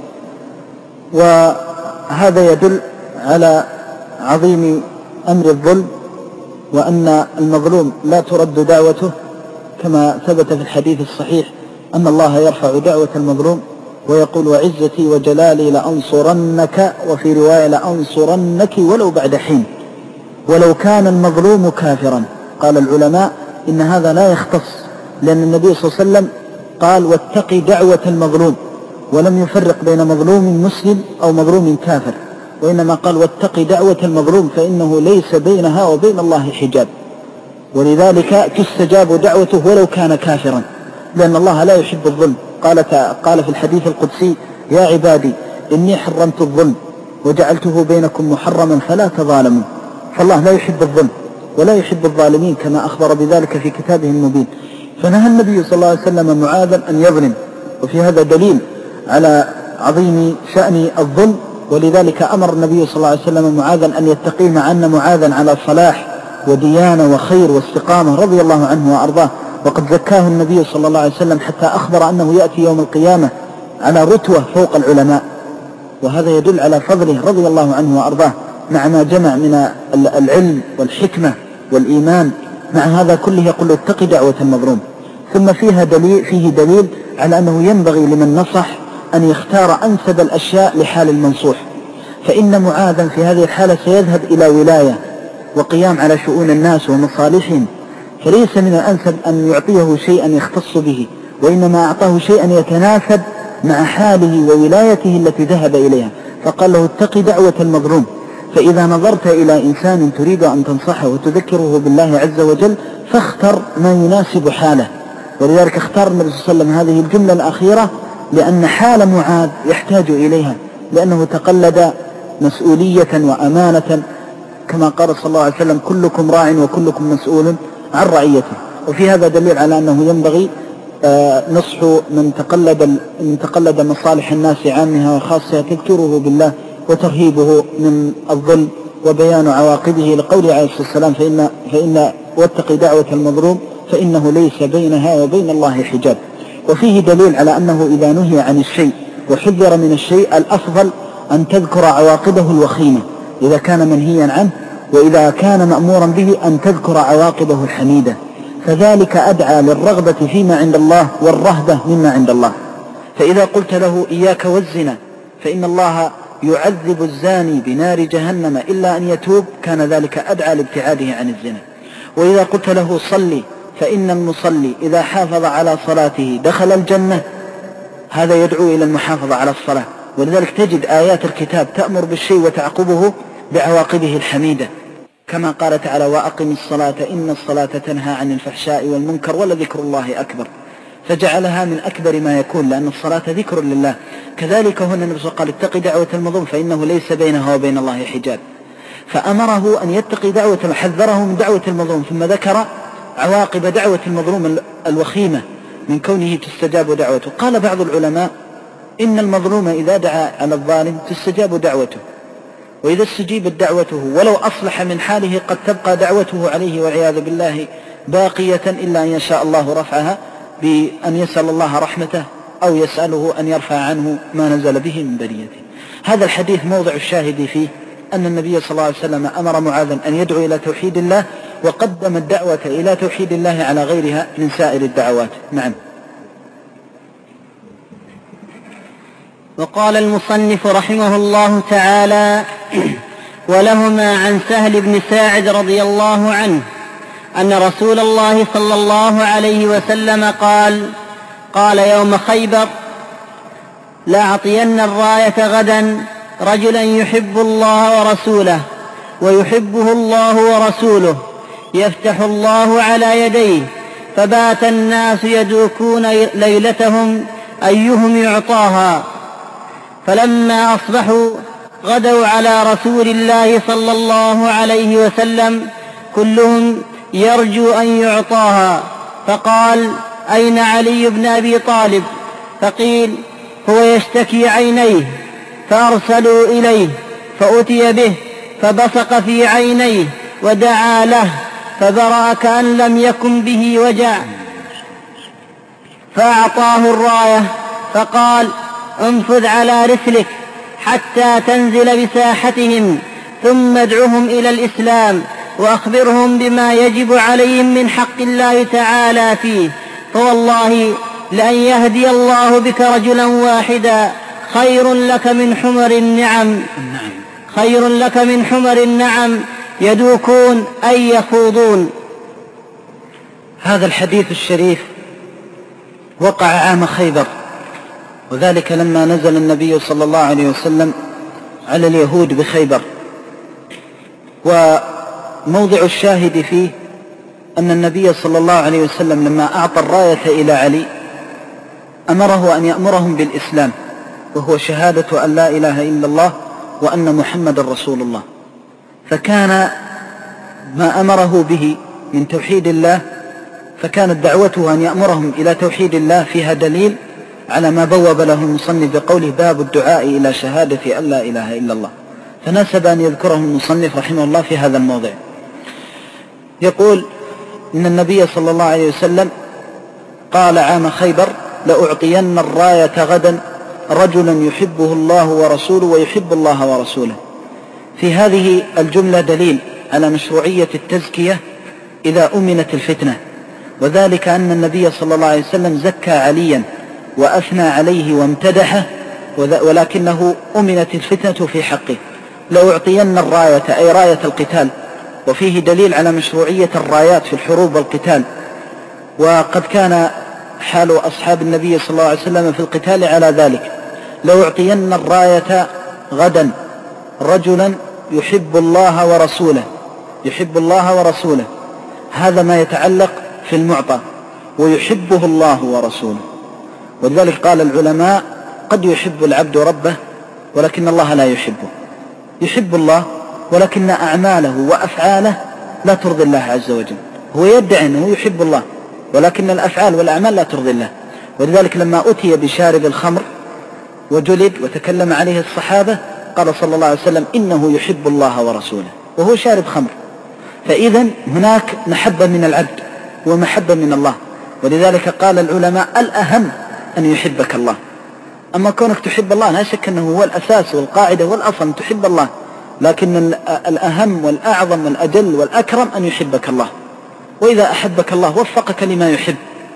وهذا يدل على عظيم أمر الظلم، وأن المظلوم لا ترد دعوته، كما ثبت في الحديث الصحيح أن الله يرفع دعوة المظلوم ويقول وعزتي وجلالي لأنصرنك، وفي رواية لأنصرنك ولو بعد حين، ولو كان المظلوم كافرا. قال العلماء إن هذا لا يختص، لأن النبي صلى الله عليه وسلم قال واتقي دعوة المظلوم، ولم يفرق بين مظلوم مسلم أو مظلوم كافر، وإنما قال واتقي دعوة المظلوم فإنه ليس بينها وبين الله حجاب، ولذلك تستجاب دعوته ولو كان كافرا، لأن الله لا يحب الظلم. قال في الحديث القدسي يا عبادي إني حرمت الظلم وجعلته بينكم محرما فلا تظالموا. فالله لا يحب الظلم ولا يحب الظالمين كما أخبر بذلك في كتابه المبين. فنهى النبي صلى الله عليه وسلم معاذا أن يظلم، وفي هذا دليل على عظيم شأن الظلم، ولذلك أمر النبي صلى الله عليه وسلم معاذا أن يتقي، مع أن معاذا على صلاح وديانة وخير واستقامة رضي الله عنه وأرضاه، وقد زكاه النبي صلى الله عليه وسلم حتى أخبر أنه يأتي يوم القيامة على رتوة فوق العلماء، وهذا يدل على فضله رضي الله عنه وأرضاه، مع ما جمع من العلم والحكمة والإيمان. مع هذا كله يقول اتق دعوة المظلوم. ثم فيه دليل على أنه ينبغي لمن نصح أن يختار أنسب الأشياء لحال المنصوح، فإن معاذا في هذه الحالة سيذهب إلى ولاية وقيام على شؤون الناس ومصالحهم، فليس من الأنسب أن يعطيه شيئا يختص به، وإنما أعطاه شيئا يتناسب مع حاله وولايته التي ذهب إليها. فقال له اتق دعوة المظلوم، فإذا نظرت إلى إنسان تريد أن تنصحه وتذكره بالله عز وجل فاختر ما يناسب حاله. ولذلك اختار النبي صلى الله عليه وسلم هذه الجملة الأخيرة لأن حال معاذ يحتاج إليها، لأنه تقلد مسؤولية وأمانة، كما قال صلى الله عليه وسلم كلكم راع وكلكم مسؤول عن رعيته. وفي هذا دليل على أنه ينبغي نصح من تقلد مصالح الناس عامها وخاصها، تذكره بالله وترهيبه من الظلم وبيان عواقبه، لقوله عليه الصلاة والسلام فإن واتق دعوة المظلوم فإنه ليس بينها وبين الله حجاب. وفيه دليل على أنه إذا نهي عن الشيء وحذر من الشيء الأفضل أن تذكر عواقبه الوخيمة إذا كان منهيا عنه، وإذا كان مأمورا به أن تذكر عواقبه الحميدة، فذلك أدعى للرغبة فيما عند الله والرهبة مما عند الله. فإذا قلت له إياك والزنا فإن الله يعذب الزاني بنار جهنم إلا أن يتوب، كان ذلك أدعى لابتعاده عن الزنا. وإذا قلت له صلي فإن المصلي إذا حافظ على صلاته دخل الجنة، هذا يدعو إلى المحافظة على الصلاة. ولذلك تجد آيات الكتاب تأمر بالشيء وتعقبه بعواقبه الحميدة، كما قال تعالى وأقم الصلاة إن الصلاة تنهى عن الفحشاء والمنكر ولذكر الله أكبر، فجعلها من أكبر ما يكون لأن الصلاة ذكر لله. كذلك هنا النبي صلى الله عليه وسلم قال اتق دعوة المظلوم فإنه ليس بينها وبين الله حجاب، فأمره أن يتقي دعوة، حذره من دعوة المظلوم، ثم ذكر عواقب دعوة المظلوم الوخيمة من كونه تستجاب دعوته. قال بعض العلماء إن المظلوم إذا دعا على الظالم تستجاب دعوته، وإذا استجيبت دعوته ولو أصلح من حاله قد تبقى دعوته عليه والعياذ بالله باقية إلا أن يشاء الله رفعها بأن يسأل الله رحمته أو يسأله أن يرفع عنه ما نزل به من بريته. هذا الحديث موضع الشاهد فيه أن النبي صلى الله عليه وسلم أمر معاذا أن يدعو إلى توحيد الله، وقدم الدعوة إلى توحيد الله على غيرها من سائر الدعوات. نعم. وقال المصنف رحمه الله تعالى ولهما عن سهل بن ساعد رضي الله عنه أن رسول الله صلى الله عليه وسلم قال يوم خيبر لأعطين الراية غدا رجلا يحب الله ورسوله ويحبه الله ورسوله يفتح الله على يديه، فبات الناس يدوكون ليلتهم أيهم يعطاها، فلما أصبحوا غدوا على رسول الله صلى الله عليه وسلم كلهم يرجو أن يعطاها، فقال أين علي بن أبي طالب؟ فقيل هو يشتكي عينيه، فأرسلوا إليه فأتي به فبصق في عينيه ودعا له فبرأ كأن لم يكن به وجع، فأعطاه الراية فقال انفذ على رسلك حتى تنزل بساحتهم ثم ادعهم إلى الإسلام وأخبرهم بما يجب عليهم من حق الله تعالى فيه، فوالله لأن يهدي الله بك رجلا واحدا خير لك من حمر النعم يدوكون أي يخوضون. هذا الحديث الشريف وقع عام خيبر، وذلك لما نزل النبي صلى الله عليه وسلم على اليهود بخيبر. وموضع الشاهد فيه أن النبي صلى الله عليه وسلم لما أعطى الراية إلى علي أمره أن يأمرهم بالإسلام، وهو شهادة أن لا إله إلا الله وأن محمد رسول الله. فكان ما أمره به من توحيد الله، فكانت دعوته أن يأمرهم إلى توحيد الله فيها دليل على ما بوب له المصنف بقوله باب الدعاء إلى شهادة أن لا إله إلا الله، فناسب أن يذكره المصنف رحمه الله في هذا الموضع. يقول إن النبي صلى الله عليه وسلم قال عام خيبر لأعطين الراية غدا رجلا يحبه الله ورسوله ويحب الله ورسوله. في هذه الجملة دليل على مشروعية التزكية إذا أمنت الفتنة، وذلك أن النبي صلى الله عليه وسلم زكى عليا وأثنى عليه وامتدحه، ولكنه أمنت الفتنة في حقه. لأعطين الراية أي راية القتال، وفيه دليل على مشروعية الرايات في الحروب والقتال، وقد كان حال أصحاب النبي صلى الله عليه وسلم في القتال على ذلك. لأعطين الراية غدا رجلا يحب الله ورسوله، يحب الله ورسوله، هذا ما يتعلق في المعطى، ويحبه الله ورسوله. ولذلك قال العلماء قد يحب العبد ربه ولكن الله لا يحبه، يحب الله ولكن أعماله وأفعاله لا ترضي الله عز وجل. هو يدعي أنه يحب الله ولكن الأفعال والأعمال لا ترضي الله. ولذلك لما أتي بشارب الخمر وجلد وتكلم عليه الصحابة قال صلى الله عليه وسلم إنه يحب الله ورسوله وهو شارب خمر. فإذن هناك محبة من العبد ومحبة من الله، ولذلك قال العلماء الأهم أن يحبك الله. أما كونك تحب الله لا شك أنه هو الأساس والقاعدة والأصل أن تحب الله، لكن الأهم والأعظم والأجل والأكرم أن يحبك الله، وإذا أحبك الله وفقك لما يحب.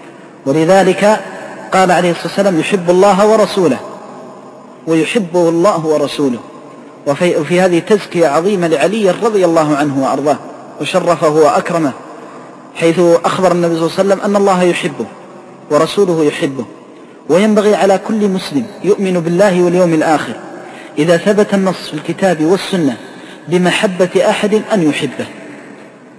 ولذلك قال عليه الصلاة والسلام يحب الله ورسوله ويحبه الله ورسوله. وفي هذه تزكية عظيمة لعلي رضي الله عنه وأرضاه وشرفه وأكرمه، حيث أخبر النبي صلى الله عليه وسلم أن الله يحبه ورسوله يحبه. وينبغي على كل مسلم يؤمن بالله واليوم الآخر إذا ثبت النص في الكتاب والسنة بمحبة أحد أن يحبه،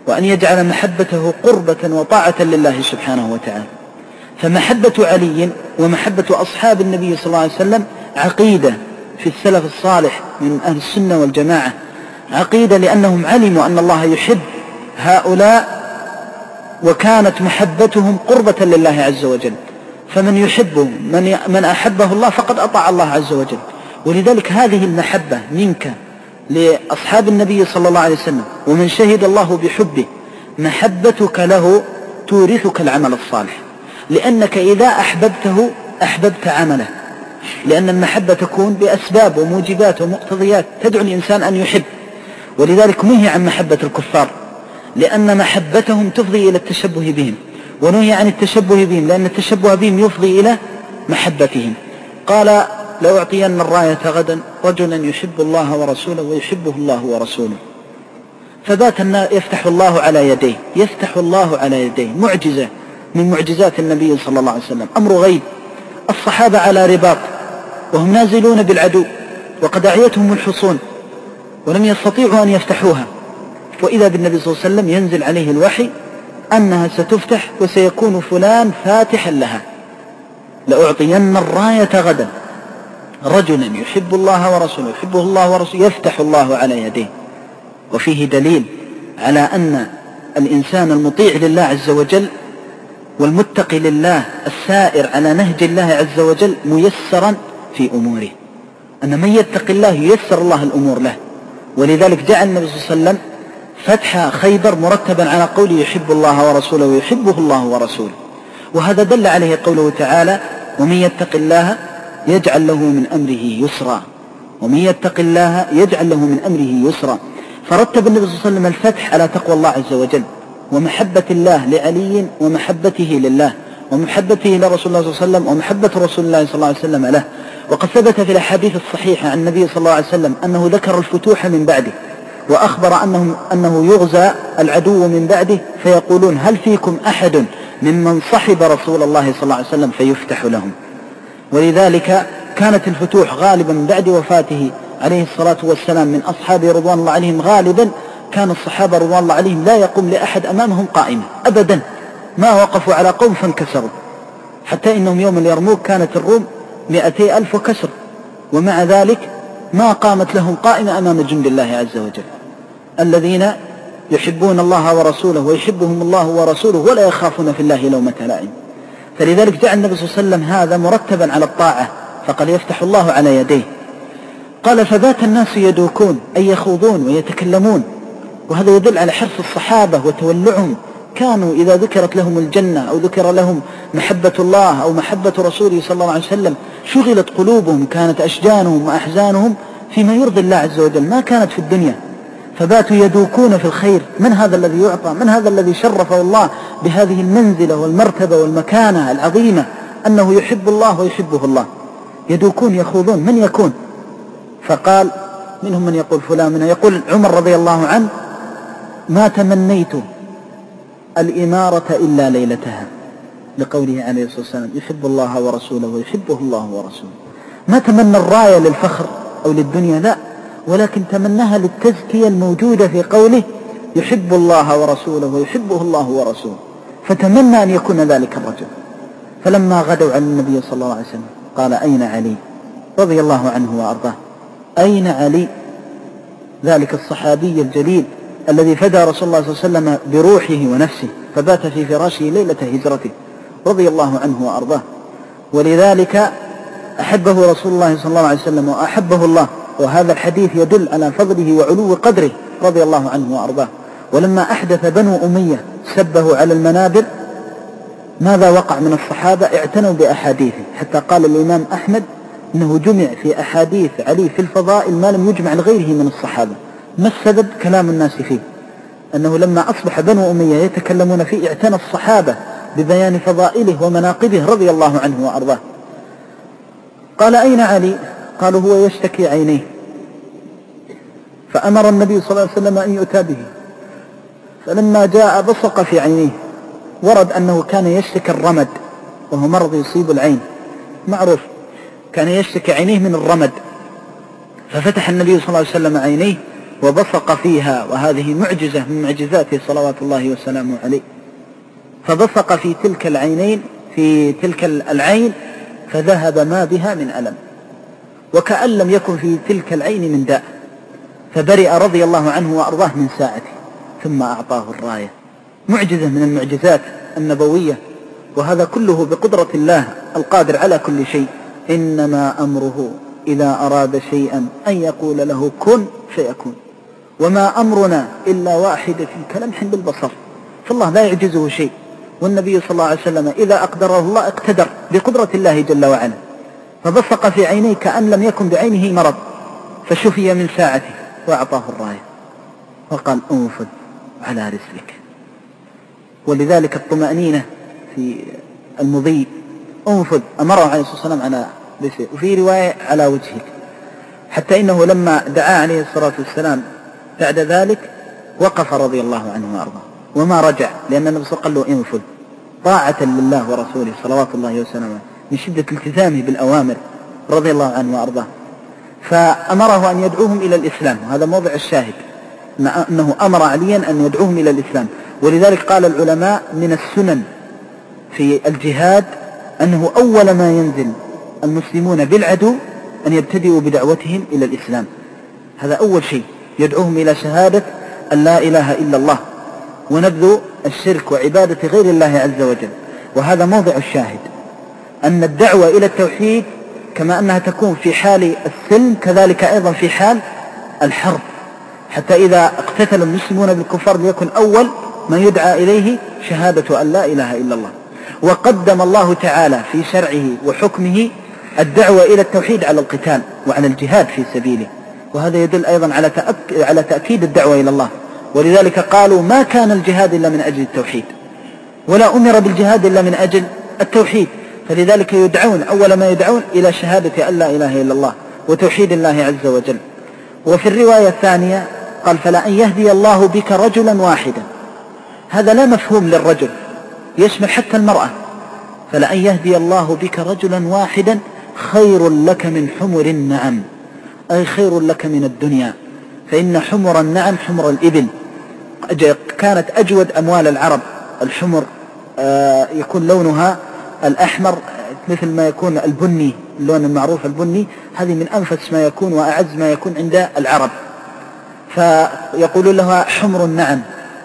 وأن يجعل محبته قربة وطاعة لله سبحانه وتعالى. فمحبة علي ومحبة أصحاب النبي صلى الله عليه وسلم عقيدة في السلف الصالح من أهل السنة والجماعة، عقيدة لأنهم علموا أن الله يحب هؤلاء وكانت محبتهم قربة لله عز وجل. فمن يحبه من أحبه الله فقد أطاع الله عز وجل. ولذلك هذه المحبة منك لأصحاب النبي صلى الله عليه وسلم ومن شهد الله بحبه، محبتك له تورثك العمل الصالح، لأنك إذا أحببته أحببت عمله، لأن المحبة تكون بأسباب وموجبات ومقتضيات تدعو الإنسان أن يحب. ولذلك نهي عن محبة الكفار لأن محبتهم تفضي إلى التشبه بهم، ونهي عن التشبه بهم لأن التشبه بهم يفضي إلى محبتهم. قال لأعطين الراية غدا رجلا يحب الله ورسوله ويحبه الله ورسوله. فبات يفتح الله على يديه، يفتح الله على يديه، معجزة من معجزات النبي صلى الله عليه وسلم، أمر غيب. الصحابة على رباط وهم نازلون بالعدو وقد أعيتهم الحصون ولم يستطيعوا أن يفتحوها، وإذا بالنبي صلى الله عليه وسلم ينزل عليه الوحي أنها ستفتح وسيكون فلان فاتحا لها. لأعطين الراية غدا رجلا يحب الله ورسوله يحبه الله ورسوله، يفتح الله على يديه. وفيه دليل على أن الإنسان المطيع لله عز وجل والمتقي لله السائر على نهج الله عز وجل ميسرا في أموره، أن من يتقي الله ييسر الله الأمور له. ولذلك جعل النبي صلى الله عليه وسلم فتح خيبر مرتبا على قوله يحب الله ورسوله ويحبه الله ورسوله. وهذا دل عليه قوله تعالى ومن يتق الله يجعل له من أمره يسرا، ومن يتق الله يجعل له من أمره يسرا. فرتب النبي صلى الله عليه وسلم الفتح على تقوى الله عز وجل ومحبة الله لعلي ومحبته لله ومحبته لرسول الله صلى الله عليه وسلم ومحبة رسول الله صلى الله عليه وسلم له. وقد ثبت في الأحاديث الصحيحة عن النبي صلى الله عليه وسلم أنه ذكر الفتوح من بعده، وأخبر أنه يغزى العدو من بعده فيقولون هل فيكم أحد ممن صحب رسول الله صلى الله عليه وسلم فيفتح لهم. ولذلك كانت الفتوح غالبا من بعد وفاته عليه الصلاة والسلام من أصحابه رضوان الله عليهم، غالبا كان الصحابة رضوان الله عليهم لا يقوم لأحد أمامهم قائمة أبدا، ما وقفوا على قوم فانكسروا، حتى إنهم يوم اليرموك كانت الروم 200,000 وكسر، ومع ذلك ما قامت لهم قائمة أمام جند الله عز وجل الذين يحبون الله ورسوله ويحبهم الله ورسوله ولا يخافون في الله لومة لائم. فلذلك جعل النبي صلى الله عليه وسلم هذا مرتبا على الطاعة، فقال يفتح الله على يديه. قال فبات الناس يدوكون أي يخوضون ويتكلمون، وهذا يدل على حرص الصحابة وتولعهم. كانوا إذا ذكرت لهم الجنة أو ذكر لهم محبة الله أو محبة رسوله صلى الله عليه وسلم شغلت قلوبهم، كانت أشجانهم وأحزانهم فيما يرضي الله عز وجل، ما كانت في الدنيا. فباتوا يدوكون في الخير. من هذا الذي يعطى؟ من هذا الذي شرفه الله بهذه المنزلة والمرتبة والمكانة العظيمة أنه يحب الله ويحبه الله؟ يدوكون يخوضون. من يكون؟ فقال منهم من يقول فلان، من يقول عمر رضي الله عنه ما تمنيت الإمارة إلا ليلتها، لقوله عليه الصلاة والسلام يحب الله ورسوله ويحبه الله ورسوله. ما تمنى الراية للفخر أو للدنيا، لا، ولكن تمناها للتزكية الموجودة في قوله يحب الله ورسوله ويحبه الله ورسوله، فتمنى أن يكون ذلك الرجل. فلما غدوا على النبي صلى الله عليه وسلم قال أين علي رضي الله عنه وأرضاه؟ أين علي ذلك الصحابي الجليل الذي فدى رسول الله صلى الله عليه وسلم بروحه ونفسه، فبات في فراشه ليلة هجرته رضي الله عنه وأرضاه. ولذلك أحبه رسول الله صلى الله عليه وسلم وأحبه الله، وهذا الحديث يدل على فضله وعلو قدره رضي الله عنه وأرضاه. ولما أحدث بنو أمية سبه على المنابر ماذا وقع من الصحابة؟ اعتنوا بأحاديثه، حتى قال الإمام أحمد إنه جمع في أحاديث علي في الفضائل ما لم يجمع لغيره من الصحابة. ما السبب؟ كلام الناس فيه، أنه لما أصبح بنو أمية يتكلمون فيه اعتنى الصحابة ببيان فضائله ومناقبه رضي الله عنه وأرضاه. قال أين علي؟ قالوا هو يشتكي عينيه، فأمر النبي صلى الله عليه وسلم أن يؤتى به، فلما جاء بصق في عينيه. ورد أنه كان يشتكي الرمد، وهو مرض يصيب العين معروف، كان يشتكي عينيه من الرمد، ففتح النبي صلى الله عليه وسلم عينيه وبصق فيها، وهذه معجزة من معجزاته صلوات الله وسلامه عليه. فبصق في تلك العينين، في تلك العين، فذهب ما بها من ألم، وكأن لم يكن في تلك العين من داء، فبرئ رضي الله عنه وأرضاه من ساعته، ثم أعطاه الراية. معجزة من المعجزات النبوية، وهذا كله بقدرة الله القادر على كل شيء. إنما أمره إذا أراد شيئا أن يقول له كن فيكون، وما أمرنا إلا واحدة كلمح بالبصر، فالله لا يعجزه شيء. والنبي صلى الله عليه وسلم إذا أقدره الله اقتدر بقدرة الله جل وعلا، فبصق في عينيه كأن لم يكن بعينه مرض، فشفي من ساعته وأعطاه الراية وقال انفذ على رسلك. ولذلك الطمأنينة في المضي، انفذ، أمره عليه الصلاة والسلام على رسله، وفي رواية على وجهك، حتى إنه لما دعا عليه الصلاة والسلام بعد ذلك وقف رضي الله عنه وأرضاه وما رجع، لأن النبي صلى الله عليه وسلم قال له انفذ طاعة لله ورسوله صلوات الله وسلامه من شدة التزامه بالأوامر رضي الله عنه وأرضاه. فأمره أن يدعوهم إلى الإسلام، وهذا موضع الشاهد، أنه أمر عليا أن يدعوهم إلى الإسلام. ولذلك قال العلماء من السنن في الجهاد أنه أول ما ينزل المسلمون بالعدو أن يبتدئوا بدعوتهم إلى الإسلام، هذا أول شيء، يدعوهم إلى شهادة أن لا إله إلا الله ونبذ الشرك وعبادة غير الله عز وجل. وهذا موضع الشاهد، أن الدعوة إلى التوحيد كما أنها تكون في حال السلم كذلك أيضا في حال الحرب، حتى إذا اقتتل المسلمون بالكفار ليكن أول ما يدعى إليه شهادة أن لا إله إلا الله. وقدم الله تعالى في شرعه وحكمه الدعوة إلى التوحيد على القتال وعلى الجهاد في سبيله، وهذا يدل أيضا على تأكيد الدعوة إلى الله. ولذلك قالوا ما كان الجهاد إلا من أجل التوحيد، ولا أمر بالجهاد إلا من أجل التوحيد، فلذلك يدعون أول ما يدعون إلى شهادة أن لا إله إلا الله وتوحيد الله عز وجل. وفي الرواية الثانية قال فلا أن يهدي الله بك رجلا واحدا، هذا لا مفهوم للرجل، يشمل حتى المرأة. فلا أن يهدي الله بك رجلا واحدا خير لك من حمر النعم، أي خير لك من الدنيا، فإن حمر النعم حمر الإبل كانت أجود أموال العرب. الحمر يكون لونها الأحمر مثل ما يكون البني، اللون المعروف البني، هذه من أنفس ما يكون وأعز ما يكون عند العرب، فيقول لها حمر النعم،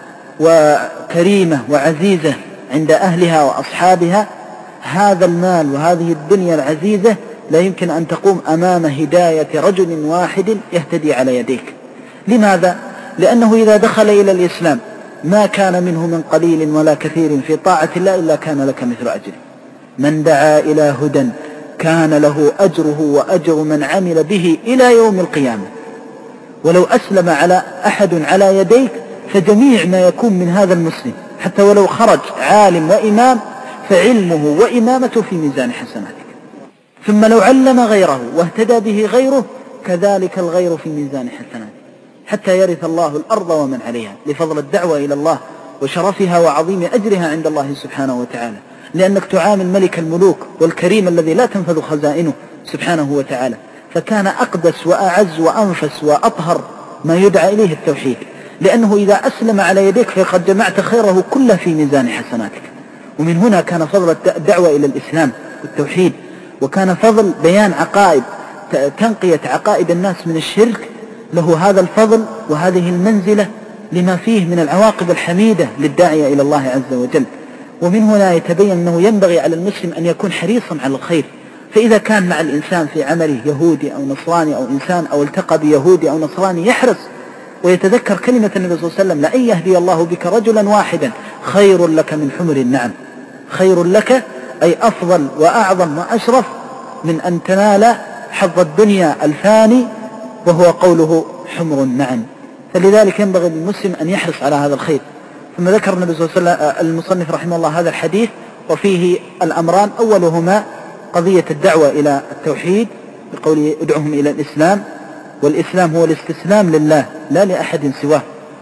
وكريمة وعزيزة عند أهلها وأصحابها. هذا المال وهذه الدنيا العزيزة لا يمكن أن تقوم أمام هداية رجل واحد يهتدي على يديك. لماذا؟ لأنه إذا دخل إلى الإسلام ما كان منه من قليل ولا كثير في طاعة الله إلا كان لك مثل أجره. من دعا إلى هدى كان له أجره وأجر من عمل به إلى يوم القيامة. ولو أسلم على أحد على يديك فجميع ما يكون من هذا المسلم حتى ولو خرج عالم وإمام فعلمه وإمامته في ميزان حسناتك. ثم لو علم غيره واهتدى به غيره كذلك الغير في ميزان حسناتك، حتى يرث الله الأرض ومن عليها، لفضل الدعوة إلى الله وشرفها وعظيم أجرها عند الله سبحانه وتعالى، لأنك تعامل ملك الملوك والكريم الذي لا تنفذ خزائنه سبحانه وتعالى. فكان أقدس وأعز وأنفس وأطهر ما يدعى إليه التوحيد، لأنه إذا أسلم على يديك فقد جمعت خيره كله في ميزان حسناتك. ومن هنا كان فضل الدعوة إلى الإسلام والتوحيد، وكان فضل بيان عقائد تنقية عقائد الناس من الشرك له هذا الفضل وهذه المنزلة لما فيه من العواقب الحميدة للداعية إلى الله عز وجل. ومن هنا يتبين أنه ينبغي على المسلم أن يكون حريصا على الخير، فإذا كان مع الإنسان في عمله يهودي أو نصراني أو إنسان أو التقى بيهودي أو نصراني يحرص ويتذكر كلمة النبي صلى الله عليه وسلم لأن يهدي الله بك رجلا واحدا خير لك من حمر النعم. خير لك أي أفضل وأعظم وأشرف من أن تنال حظ الدنيا الفاني وهو قوله حمر النعم. فلذلك ينبغي للمسلم أن يحرص على هذا الخير. ثم ذكر النبي صلى الله عليه وسلم المصنف رحمه الله هذا الحديث وفيه الأمران، أولهما قضية الدعوة إلى التوحيد بقوله ادعوهم إلى الإسلام، والإسلام هو الاستسلام لله لا لأحد سواه،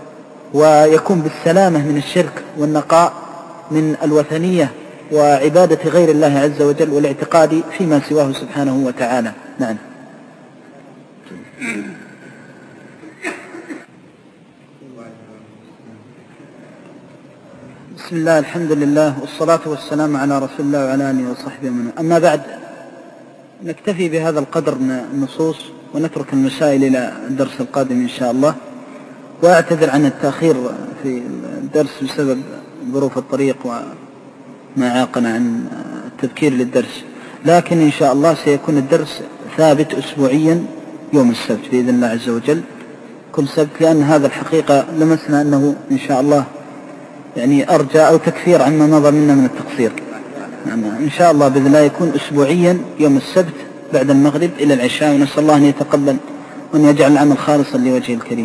ويكون بالسلامة من الشرك والنقاء من الوثنية وعبادة غير الله عز وجل والاعتقاد فيما سواه سبحانه وتعالى. نعم. بسم الله، الحمد لله، والصلاة والسلام على رسول الله وعلى آله وصحبه ومن والاه. أما بعد، نكتفي بهذا القدر من النصوص ونترك المسائل إلى الدرس القادم إن شاء الله. وأعتذر عن التأخير في الدرس بسبب ظروف الطريق وما عاقنا عن التذكير للدرس، لكن إن شاء الله سيكون الدرس ثابت أسبوعيا يوم السبت بإذن الله عز وجل، كل سبت، لأن هذا الحقيقة لمسنا أنه إن شاء الله يعني أرجى أو تكثير عما مضى منا من التقصير. إن شاء الله بإذن الله يكون أسبوعيا يوم السبت بعد المغرب إلى العشاء، ونسأل الله أن يتقبل وأن يجعل العمل خالصا لوجهه الكريم.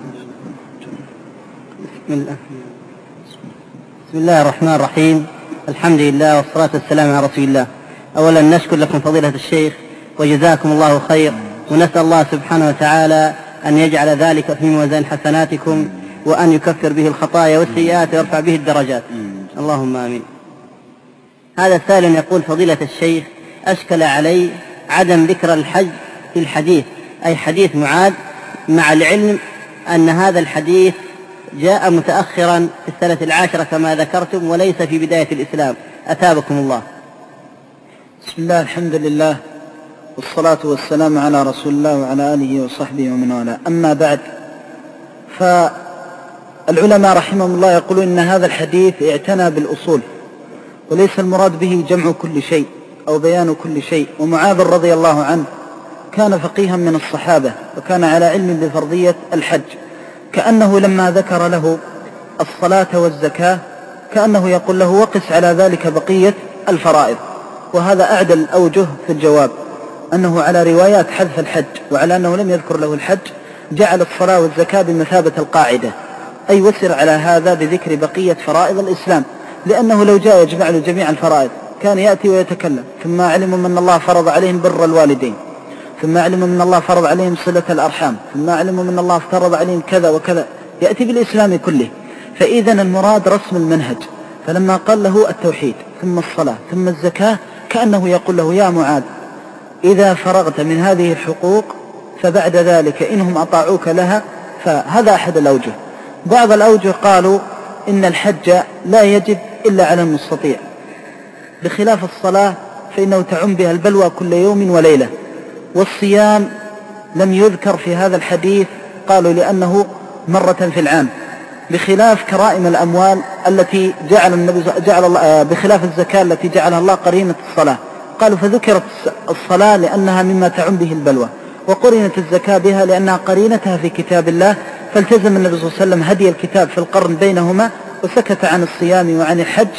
بسم الله الرحمن الرحيم. الحمد لله والصلاة والسلام على رسول الله. أولا نشكر لكم فضيلة الشيخ وجزاكم الله خير، ونسأل الله سبحانه وتعالى أن يجعل ذلك في موازين حسناتكم، وأن يكفر به الخطايا والسيئات ويرفع به الدرجات، اللهم آمين. هذا السائل يقول: فضيلة الشيخ، أشكل علي عدم ذكر الحج في الحديث، أي حديث معاذ، مع العلم أن هذا الحديث جاء متأخرا في السنة 10 كما ذكرتم، وليس في بداية الإسلام، أثابكم الله. بسم الله، الحمد لله، والصلاة والسلام على رسول الله وعلى آله وصحبه ومن والاه. أما بعد، فالعلماء رحمهم الله يقولون إن هذا الحديث اعتنى بالأصول، وليس المراد به جمع كل شيء أو بيان كل شيء. ومعاذ رضي الله عنه كان فقيها من الصحابة، وكان على علم بفرضية الحج، كأنه لما ذكر له الصلاة والزكاة كأنه يقول له: وقس على ذلك بقية الفرائض. وهذا أعدل الأوجه في الجواب، أنه على روايات حذف الحج، وعلى أنه لم يذكر له الحج جعل الصلاة والزكاة بمثابة القاعدة، أي وسر على هذا بذكر بقية فرائض الإسلام، لأنه لو جاء يجمع له جميع الفرائض كان يأتي ويتكلم: ثم علموا من الله فرض عليهم بر الوالدين، ثم علموا من الله فرض عليهم صلة الأرحام، ثم علموا من الله افترض عليهم كذا وكذا، يأتي بالإسلام كله. فإذا المراد رسم المنهج، فلما قال له التوحيد ثم الصلاة ثم الزكاة كأنه يقول له: يا معاذ، إذا فرغت من هذه الحقوق فبعد ذلك إنهم أطاعوك لها. فهذا أحد الأوجه. بعض الأوجه قالوا إن الحج لا يجب إلا على المستطيع، بخلاف الصلاة فإنه تعم بها البلوى كل يوم وليلة. والصيام لم يذكر في هذا الحديث، قالوا لأنه مرة في العام، بخلاف كرائم الأموال التي جعل الله، بخلاف الزكاة التي جعلها الله قرينة الصلاة، قالوا فذكرت الصلاة لأنها مما تعم به البلوى، وقرنت الزكاة بها لأنها قرينتها في كتاب الله، فالتزم النبي صلى الله عليه وسلم هدي الكتاب في القرن بينهما، وسكت عن الصيام وعن الحج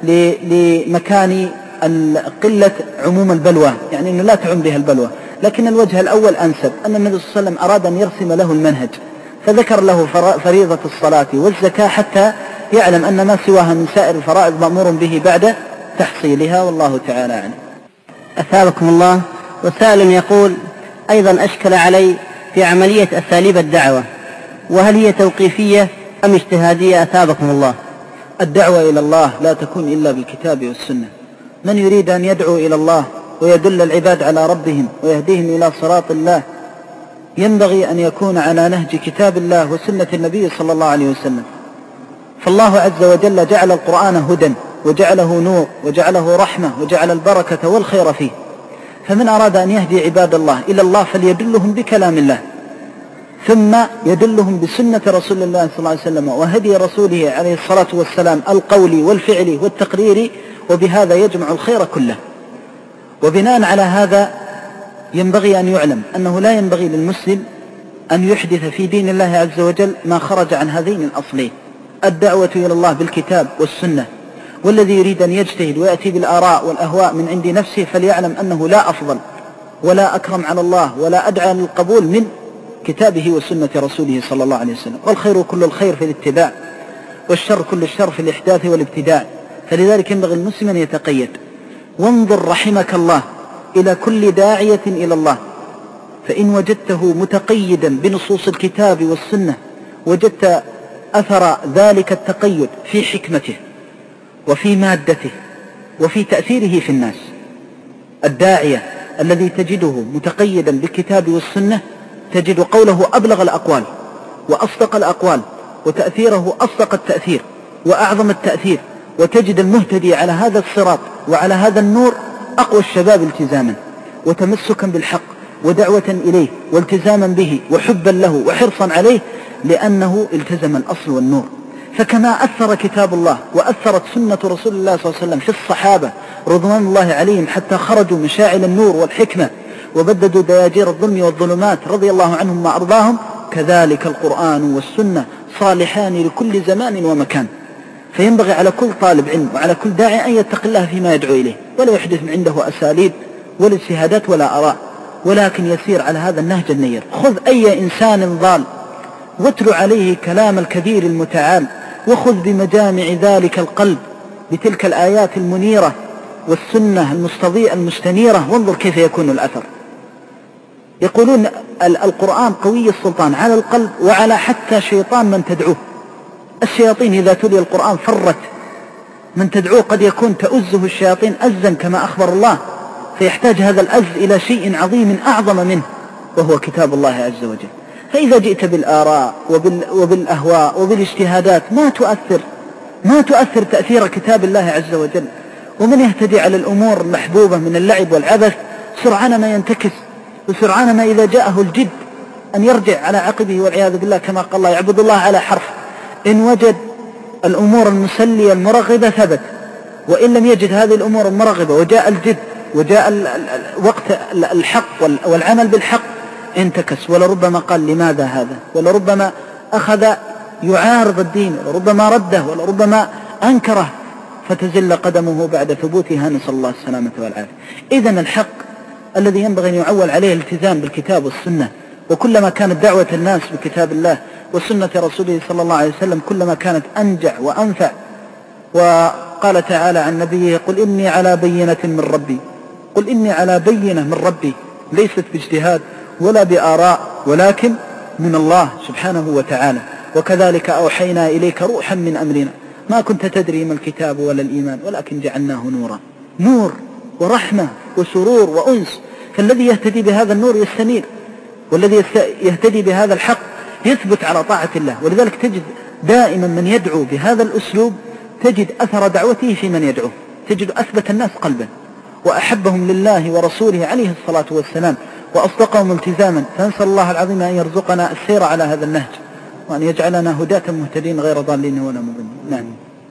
لمكان قلة عموم البلوى، يعني أنه لا تعم بها البلوى. لكن الوجه الأول أنسب، أن النبي صلى الله عليه وسلم أراد أن يرسم له المنهج، فذكر له فريضة الصلاة والزكاة حتى يعلم أن ما سواها من سائر الفرائض مأمور به بعد تحصيلها، والله تعالى عنه. أثابكم الله. وسائل يقول أيضا: أشكل علي في عملية أساليب الدعوة، وهل هي توقيفية أم اجتهادية؟ أثابكم الله. الدعوة إلى الله لا تكون إلا بالكتاب والسنة. من يريد أن يدعو إلى الله ويدل العباد على ربهم ويهديهم إلى صراط الله ينبغي أن يكون على نهج كتاب الله وسنة النبي صلى الله عليه وسلم. فالله عز وجل جعل القرآن هدى، وجعله نور، وجعله رحمة، وجعل البركة والخير فيه. فمن أراد أن يهدي عباد الله إلى الله فليدلهم بكلام الله، ثم يدلهم بسنة رسول الله صلى الله عليه وسلم وهدي رسوله عليه الصلاة والسلام القولي والفعلي والتقريري، وبهذا يجمع الخير كله. وبناء على هذا ينبغي أن يعلم أنه لا ينبغي للمسلم أن يحدث في دين الله عز وجل ما خرج عن هذين الأصلين: الدعوة إلى الله بالكتاب والسنة. والذي يريد أن يجتهد ويأتي بالآراء والأهواء من عند نفسه فليعلم أنه لا أفضل ولا أكرم على الله ولا أدعى للقبول من كتابه وسنة رسوله صلى الله عليه وسلم. والخير كل الخير في الاتباع، والشر كل الشر في الإحداث والابتداع. فلذلك ينبغي المسلم أن يتقيد. وانظر رحمك الله إلى كل داعية إلى الله، فإن وجدته متقيدا بنصوص الكتاب والسنة وجدت أثر ذلك التقيد في حكمته وفي مادته وفي تأثيره في الناس. الداعية الذي تجده متقيدا بالكتاب والسنة تجد قوله أبلغ الأقوال وأصدق الأقوال، وتأثيره أصدق التأثير، وأعظم التأثير، وتجد المهتدي على هذا الصراط وعلى هذا النور أقوى الشباب التزاما وتمسكا بالحق ودعوة إليه والتزاما به وحبا له وحرصا عليه، لأنه التزم الأصل والنور. فكما أثر كتاب الله وأثرت سنة رسول الله صلى الله عليه وسلم في الصحابة رضوان الله عليهم حتى خرجوا مشاعل النور والحكمة وبددوا دياجير الظلم والظلمات رضي الله عنهم وأرضاهم، كذلك القرآن والسنة صالحان لكل زمان ومكان. فينبغي على كل طالب علم وعلى كل داعي أن يتقي الله فيما يدعو إليه، ولا يحدث من عنده أساليب ولا اجتهادات ولا آراء، ولكن يسير على هذا النهج النير. خذ أي إنسان ضال واتل عليه كلام الكبير المتعال، وخذ بمجامع ذلك القلب بتلك الآيات المنيرة والسنة المستضيئة المستنيرة، وانظر كيف يكون الأثر. يقولون القرآن قوي السلطان على القلب وعلى حتى شيطان من تدعوه. الشياطين إذا تلي القرآن فرت من تدعوه، قد يكون تؤزه الشياطين أزا كما أخبر الله، فيحتاج هذا الأز إلى شيء عظيم أعظم منه وهو كتاب الله عز وجل. فإذا جئت بالآراء وبالأهواء وبالاجتهادات ما تؤثر تأثير كتاب الله عز وجل. ومن يهتدي على الأمور المحبوبة من اللعب والعبث سرعان ما ينتكس، وسرعان ما إذا جاءه الجد أن يرجع على عقبه والعياذ بالله، كما قال الله: يعبد الله على حرف، إن وجد الأمور المسلية المرغبة ثبت، وإن لم يجد هذه الأمور المرغبة وجاء الجد وجاء وقت الحق والعمل بالحق انتكس، ولربما قال لماذا هذا، ولربما أخذ يعارض الدين، ولربما رده، ولربما أنكره، فتزل قدمه بعد ثبوتها، نسأل الله السلامة والعافية. إذن الحق الذي ينبغي أن يعول عليه الالتزام بالكتاب والسنة، وكلما كانت دعوة الناس بكتاب الله وسنة رسوله صلى الله عليه وسلم كلما كانت أنجع وأنفع. وقال تعالى عن نبيه: قل إني على بينة من ربي، قل إني على بينة من ربي، ليست باجتهاد ولا بآراء، ولكن من الله سبحانه وتعالى. وكذلك أوحينا إليك روحا من أمرنا ما كنت تدري ما الكتاب ولا الإيمان ولكن جعلناه نورا. نور ورحمة وسرور وأنس. فالذي يهتدي بهذا النور يستنير، والذي يهتدي بهذا الحق يثبت على طاعة الله. ولذلك تجد دائما من يدعو بهذا الأسلوب تجد أثر دعوته في من يدعو، تجد أثبت الناس قلبا وأحبهم لله ورسوله عليه الصلاة والسلام وأصدقهم التزاما. فنسأل الله العظيم أن يرزقنا السير على هذا النهج، وأن يجعلنا هداة مهتدين غير ضالين ولا مضلين. نعم.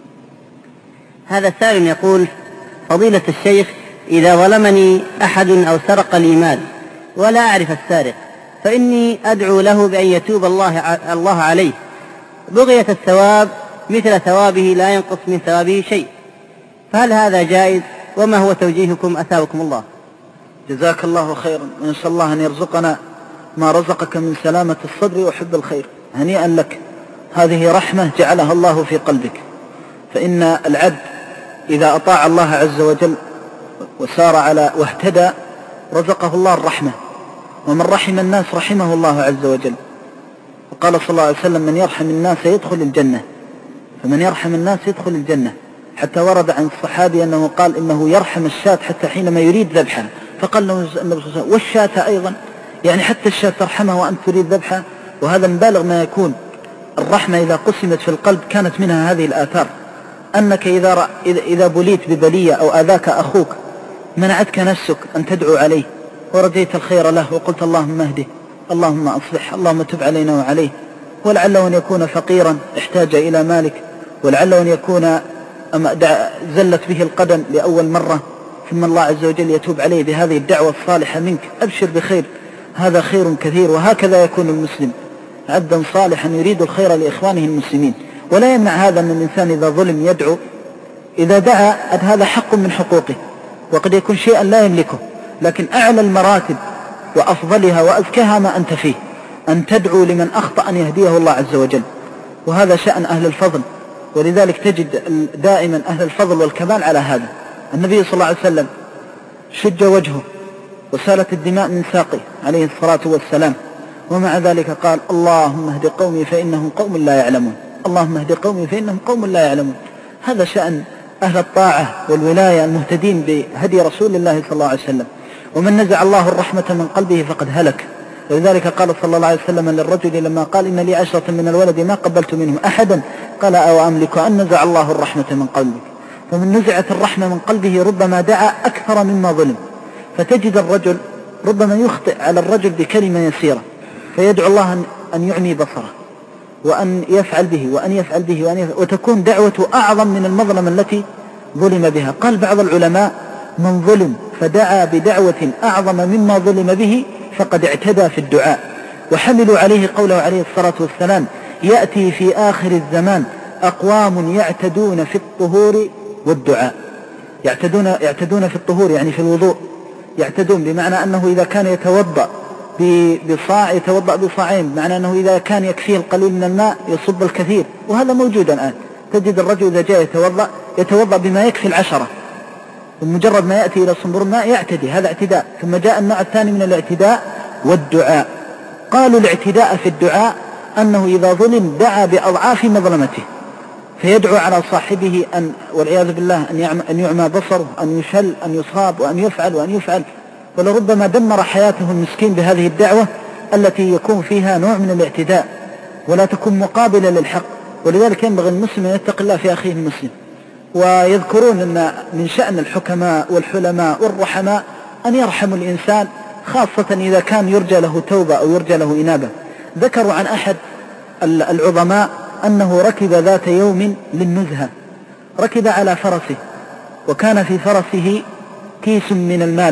هذا السائل يقول: فضيلة الشيخ، إذا ظلمني أحد أو سرق لي مال ولا أعرف السارق، فإني أدعو له بأن يتوب الله عليه بغية الثواب مثل ثوابه لا ينقص من ثوابه شيء، فهل هذا جائز؟ وما هو توجيهكم أثابكم الله؟ جزاك الله خيرا، ونسأل الله أن يرزقنا ما رزقك من سلامة الصدر وحب الخير. هنيئا لك، هذه رحمة جعلها الله في قلبك. فإن العبد إذا أطاع الله عز وجل وسار على واهتدى رزقه الله الرحمة، ومن رحم الناس رحمه الله عز وجل. وقال صلى الله عليه وسلم: من يرحم الناس يدخل الجنة. فمن يرحم الناس يدخل الجنة. حتى ورد عن الصحابي أنه قال إنه يرحم الشاة حتى حينما يريد ذبحها، فقال له النبي صلى الله عليه وسلم: والشاة أيضا، يعني حتى الشاة ترحمها وأنت تريد ذبحها. وهذا مبالغ ما يكون. الرحمة إذا قسمت في القلب كانت منها هذه الآثار، أنك إذا بليت ببلية أو آذاك أخوك منعتك نفسك أن تدعو عليه ورجيت الخير له وقلت: اللهم اهده، اللهم أصلح، اللهم تب علينا وعليه. ولعله أن يكون فقيرا احتاج إلى مالك، ولعله أن يكون زلت به القدم لأول مرة، ثم الله عز وجل يتوب عليه بهذه الدعوة الصالحة منك. أبشر بخير، هذا خير كثير. وهكذا يكون المسلم عبدا صالحا يريد الخير لإخوانه المسلمين. ولا يمنع هذا أن الإنسان إذا ظلم يدعو، إذا دعا هذا حق من حقوقه، وقد يكون شيئا لا يملكه، لكن أعلى المراتب وأفضلها وأزكاها ما أنت فيه، أن تدعو لمن أخطأ أن يهديه الله عز وجل. وهذا شأن أهل الفضل. ولذلك تجد دائما أهل الفضل والكمال على هذا. النبي صلى الله عليه وسلم شج وجهه وسالت الدماء من ساقه عليه الصلاة والسلام، ومع ذلك قال: اللهم اهد قومي فإنهم قوم لا يعلمون، اللهم اهد قومي فإنهم قوم لا يعلمون. هذا شأن أهل الطاعة والولاية المهتدين بهدي رسول الله صلى الله عليه وسلم. ومن نزع الله الرحمة من قلبه فقد هلك. ولذلك قال صلى الله عليه وسلم للرجل لما قال إن لي 10 من الولد ما قبلت منهم أحدا، قال أو أملك أن نزع الله الرحمة من قلبك. فمن نزعت الرحمة من قلبه ربما دعا أكثر مما ظلم. فتجد الرجل ربما يخطئ على الرجل بكلمة يسيرة فيدعو الله أن يعمي بصره وأن يفعل به وأن يفعل به وتكون دعوته أعظم من المظلمة التي ظلم بها. قال بعض العلماء من ظلم فدعا بدعوة أعظم مما ظلم به فقد اعتدى في الدعاء. وحملوا عليه قوله عليه الصلاة والسلام يأتي في آخر الزمان أقوام يعتدون في الطهور والدعاء. يعتدون في الطهور يعني في الوضوء، يعتدون بمعنى أنه إذا كان يتوضأ بصاع يتوضأ بصاعين، بمعنى أنه إذا كان يكفيه القليل من الماء يصب الكثير، وهذا موجود الآن. تجد الرجل إذا جاء يتوضأ بما يكفي 10، ومجرد ما يأتي إلى صنبور الماء يعتدي، هذا اعتداء. ثم جاء النوع الثاني من الاعتداء والدعاء. قالوا الاعتداء في الدعاء أنه إذا ظلم دعا بأضعاف مظلمته، فيدعو على صاحبه أن والعياذ بالله أن يعمى بصره، أن يشل، أن يصاب، وأن يفعل، ولربما دمر حياته المسكين بهذه الدعوة التي يكون فيها نوع من الاعتداء ولا تكون مقابلة للحق. ولذلك ينبغي المسلم أن يتقي الله في أخيه المسلم. ويذكرون أن من شأن الحكماء والحلماء والرحماء أن يرحموا الإنسان، خاصة إذا كان يرجى له توبة أو يرجى له إنابة. ذكروا عن أحد العظماء أنه ركب ذات يوم للنزهة، ركب على فرسه وكان في فرسه كيس من المال،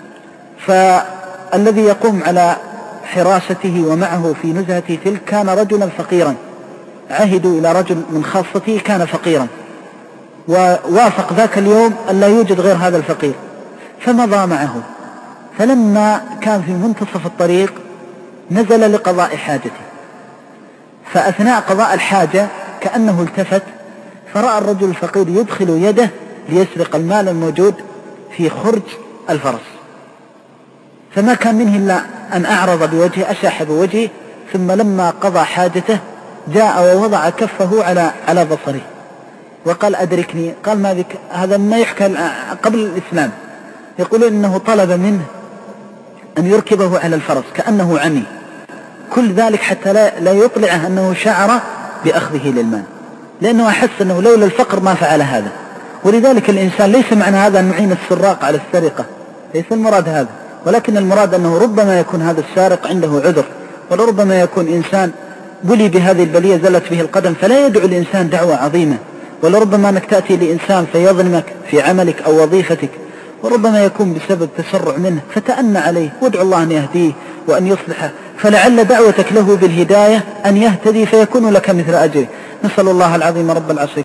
فالذي يقوم على حراسته ومعه في نزهته تلك كان رجلا فقيرا، عهدوا إلى رجل من خاصته كان فقيرا، ووافق ذاك اليوم أن لا يوجد غير هذا الفقير، فمضى معه. فلما كان في منتصف الطريق نزل لقضاء حاجته، فأثناء قضاء الحاجة كأنه التفت فرأى الرجل الفقير يدخل يده ليسرق المال الموجود في خرج الفرس، فما كان منه إلا أن أعرض بوجهه، أشاح بوجهه، ثم لما قضى حاجته جاء ووضع كفه على بصره وقال أدركني. قال ما بك؟ هذا ما يحكى قبل الإسلام، يقول إنه طلب منه أن يركبه على الفرس كأنه عمي، كل ذلك حتى لا يطلعه أنه شعر بأخذه للمال، لأنه أحس أنه لولا الفقر ما فعل هذا. ولذلك الإنسان ليس معنى هذا أن نعين السراق على السرقة، ليس المراد هذا، ولكن المراد أنه ربما يكون هذا السارق عنده عذر، ولربما يكون إنسان بلي بهذه البلية زلت به القدم فلا يدعو الإنسان دعوة عظيمة، ولربما أنك تأتي لإنسان فيظلمك في عملك أو وظيفتك، وربما يكون بسبب تسرع منه، فتأنى عليه وادعو الله أن يهديه وأن يصلحه، فلعل دعوتك له بالهداية أن يهتدي فيكون لك مثل أجره. نسأل الله العظيم رب العرش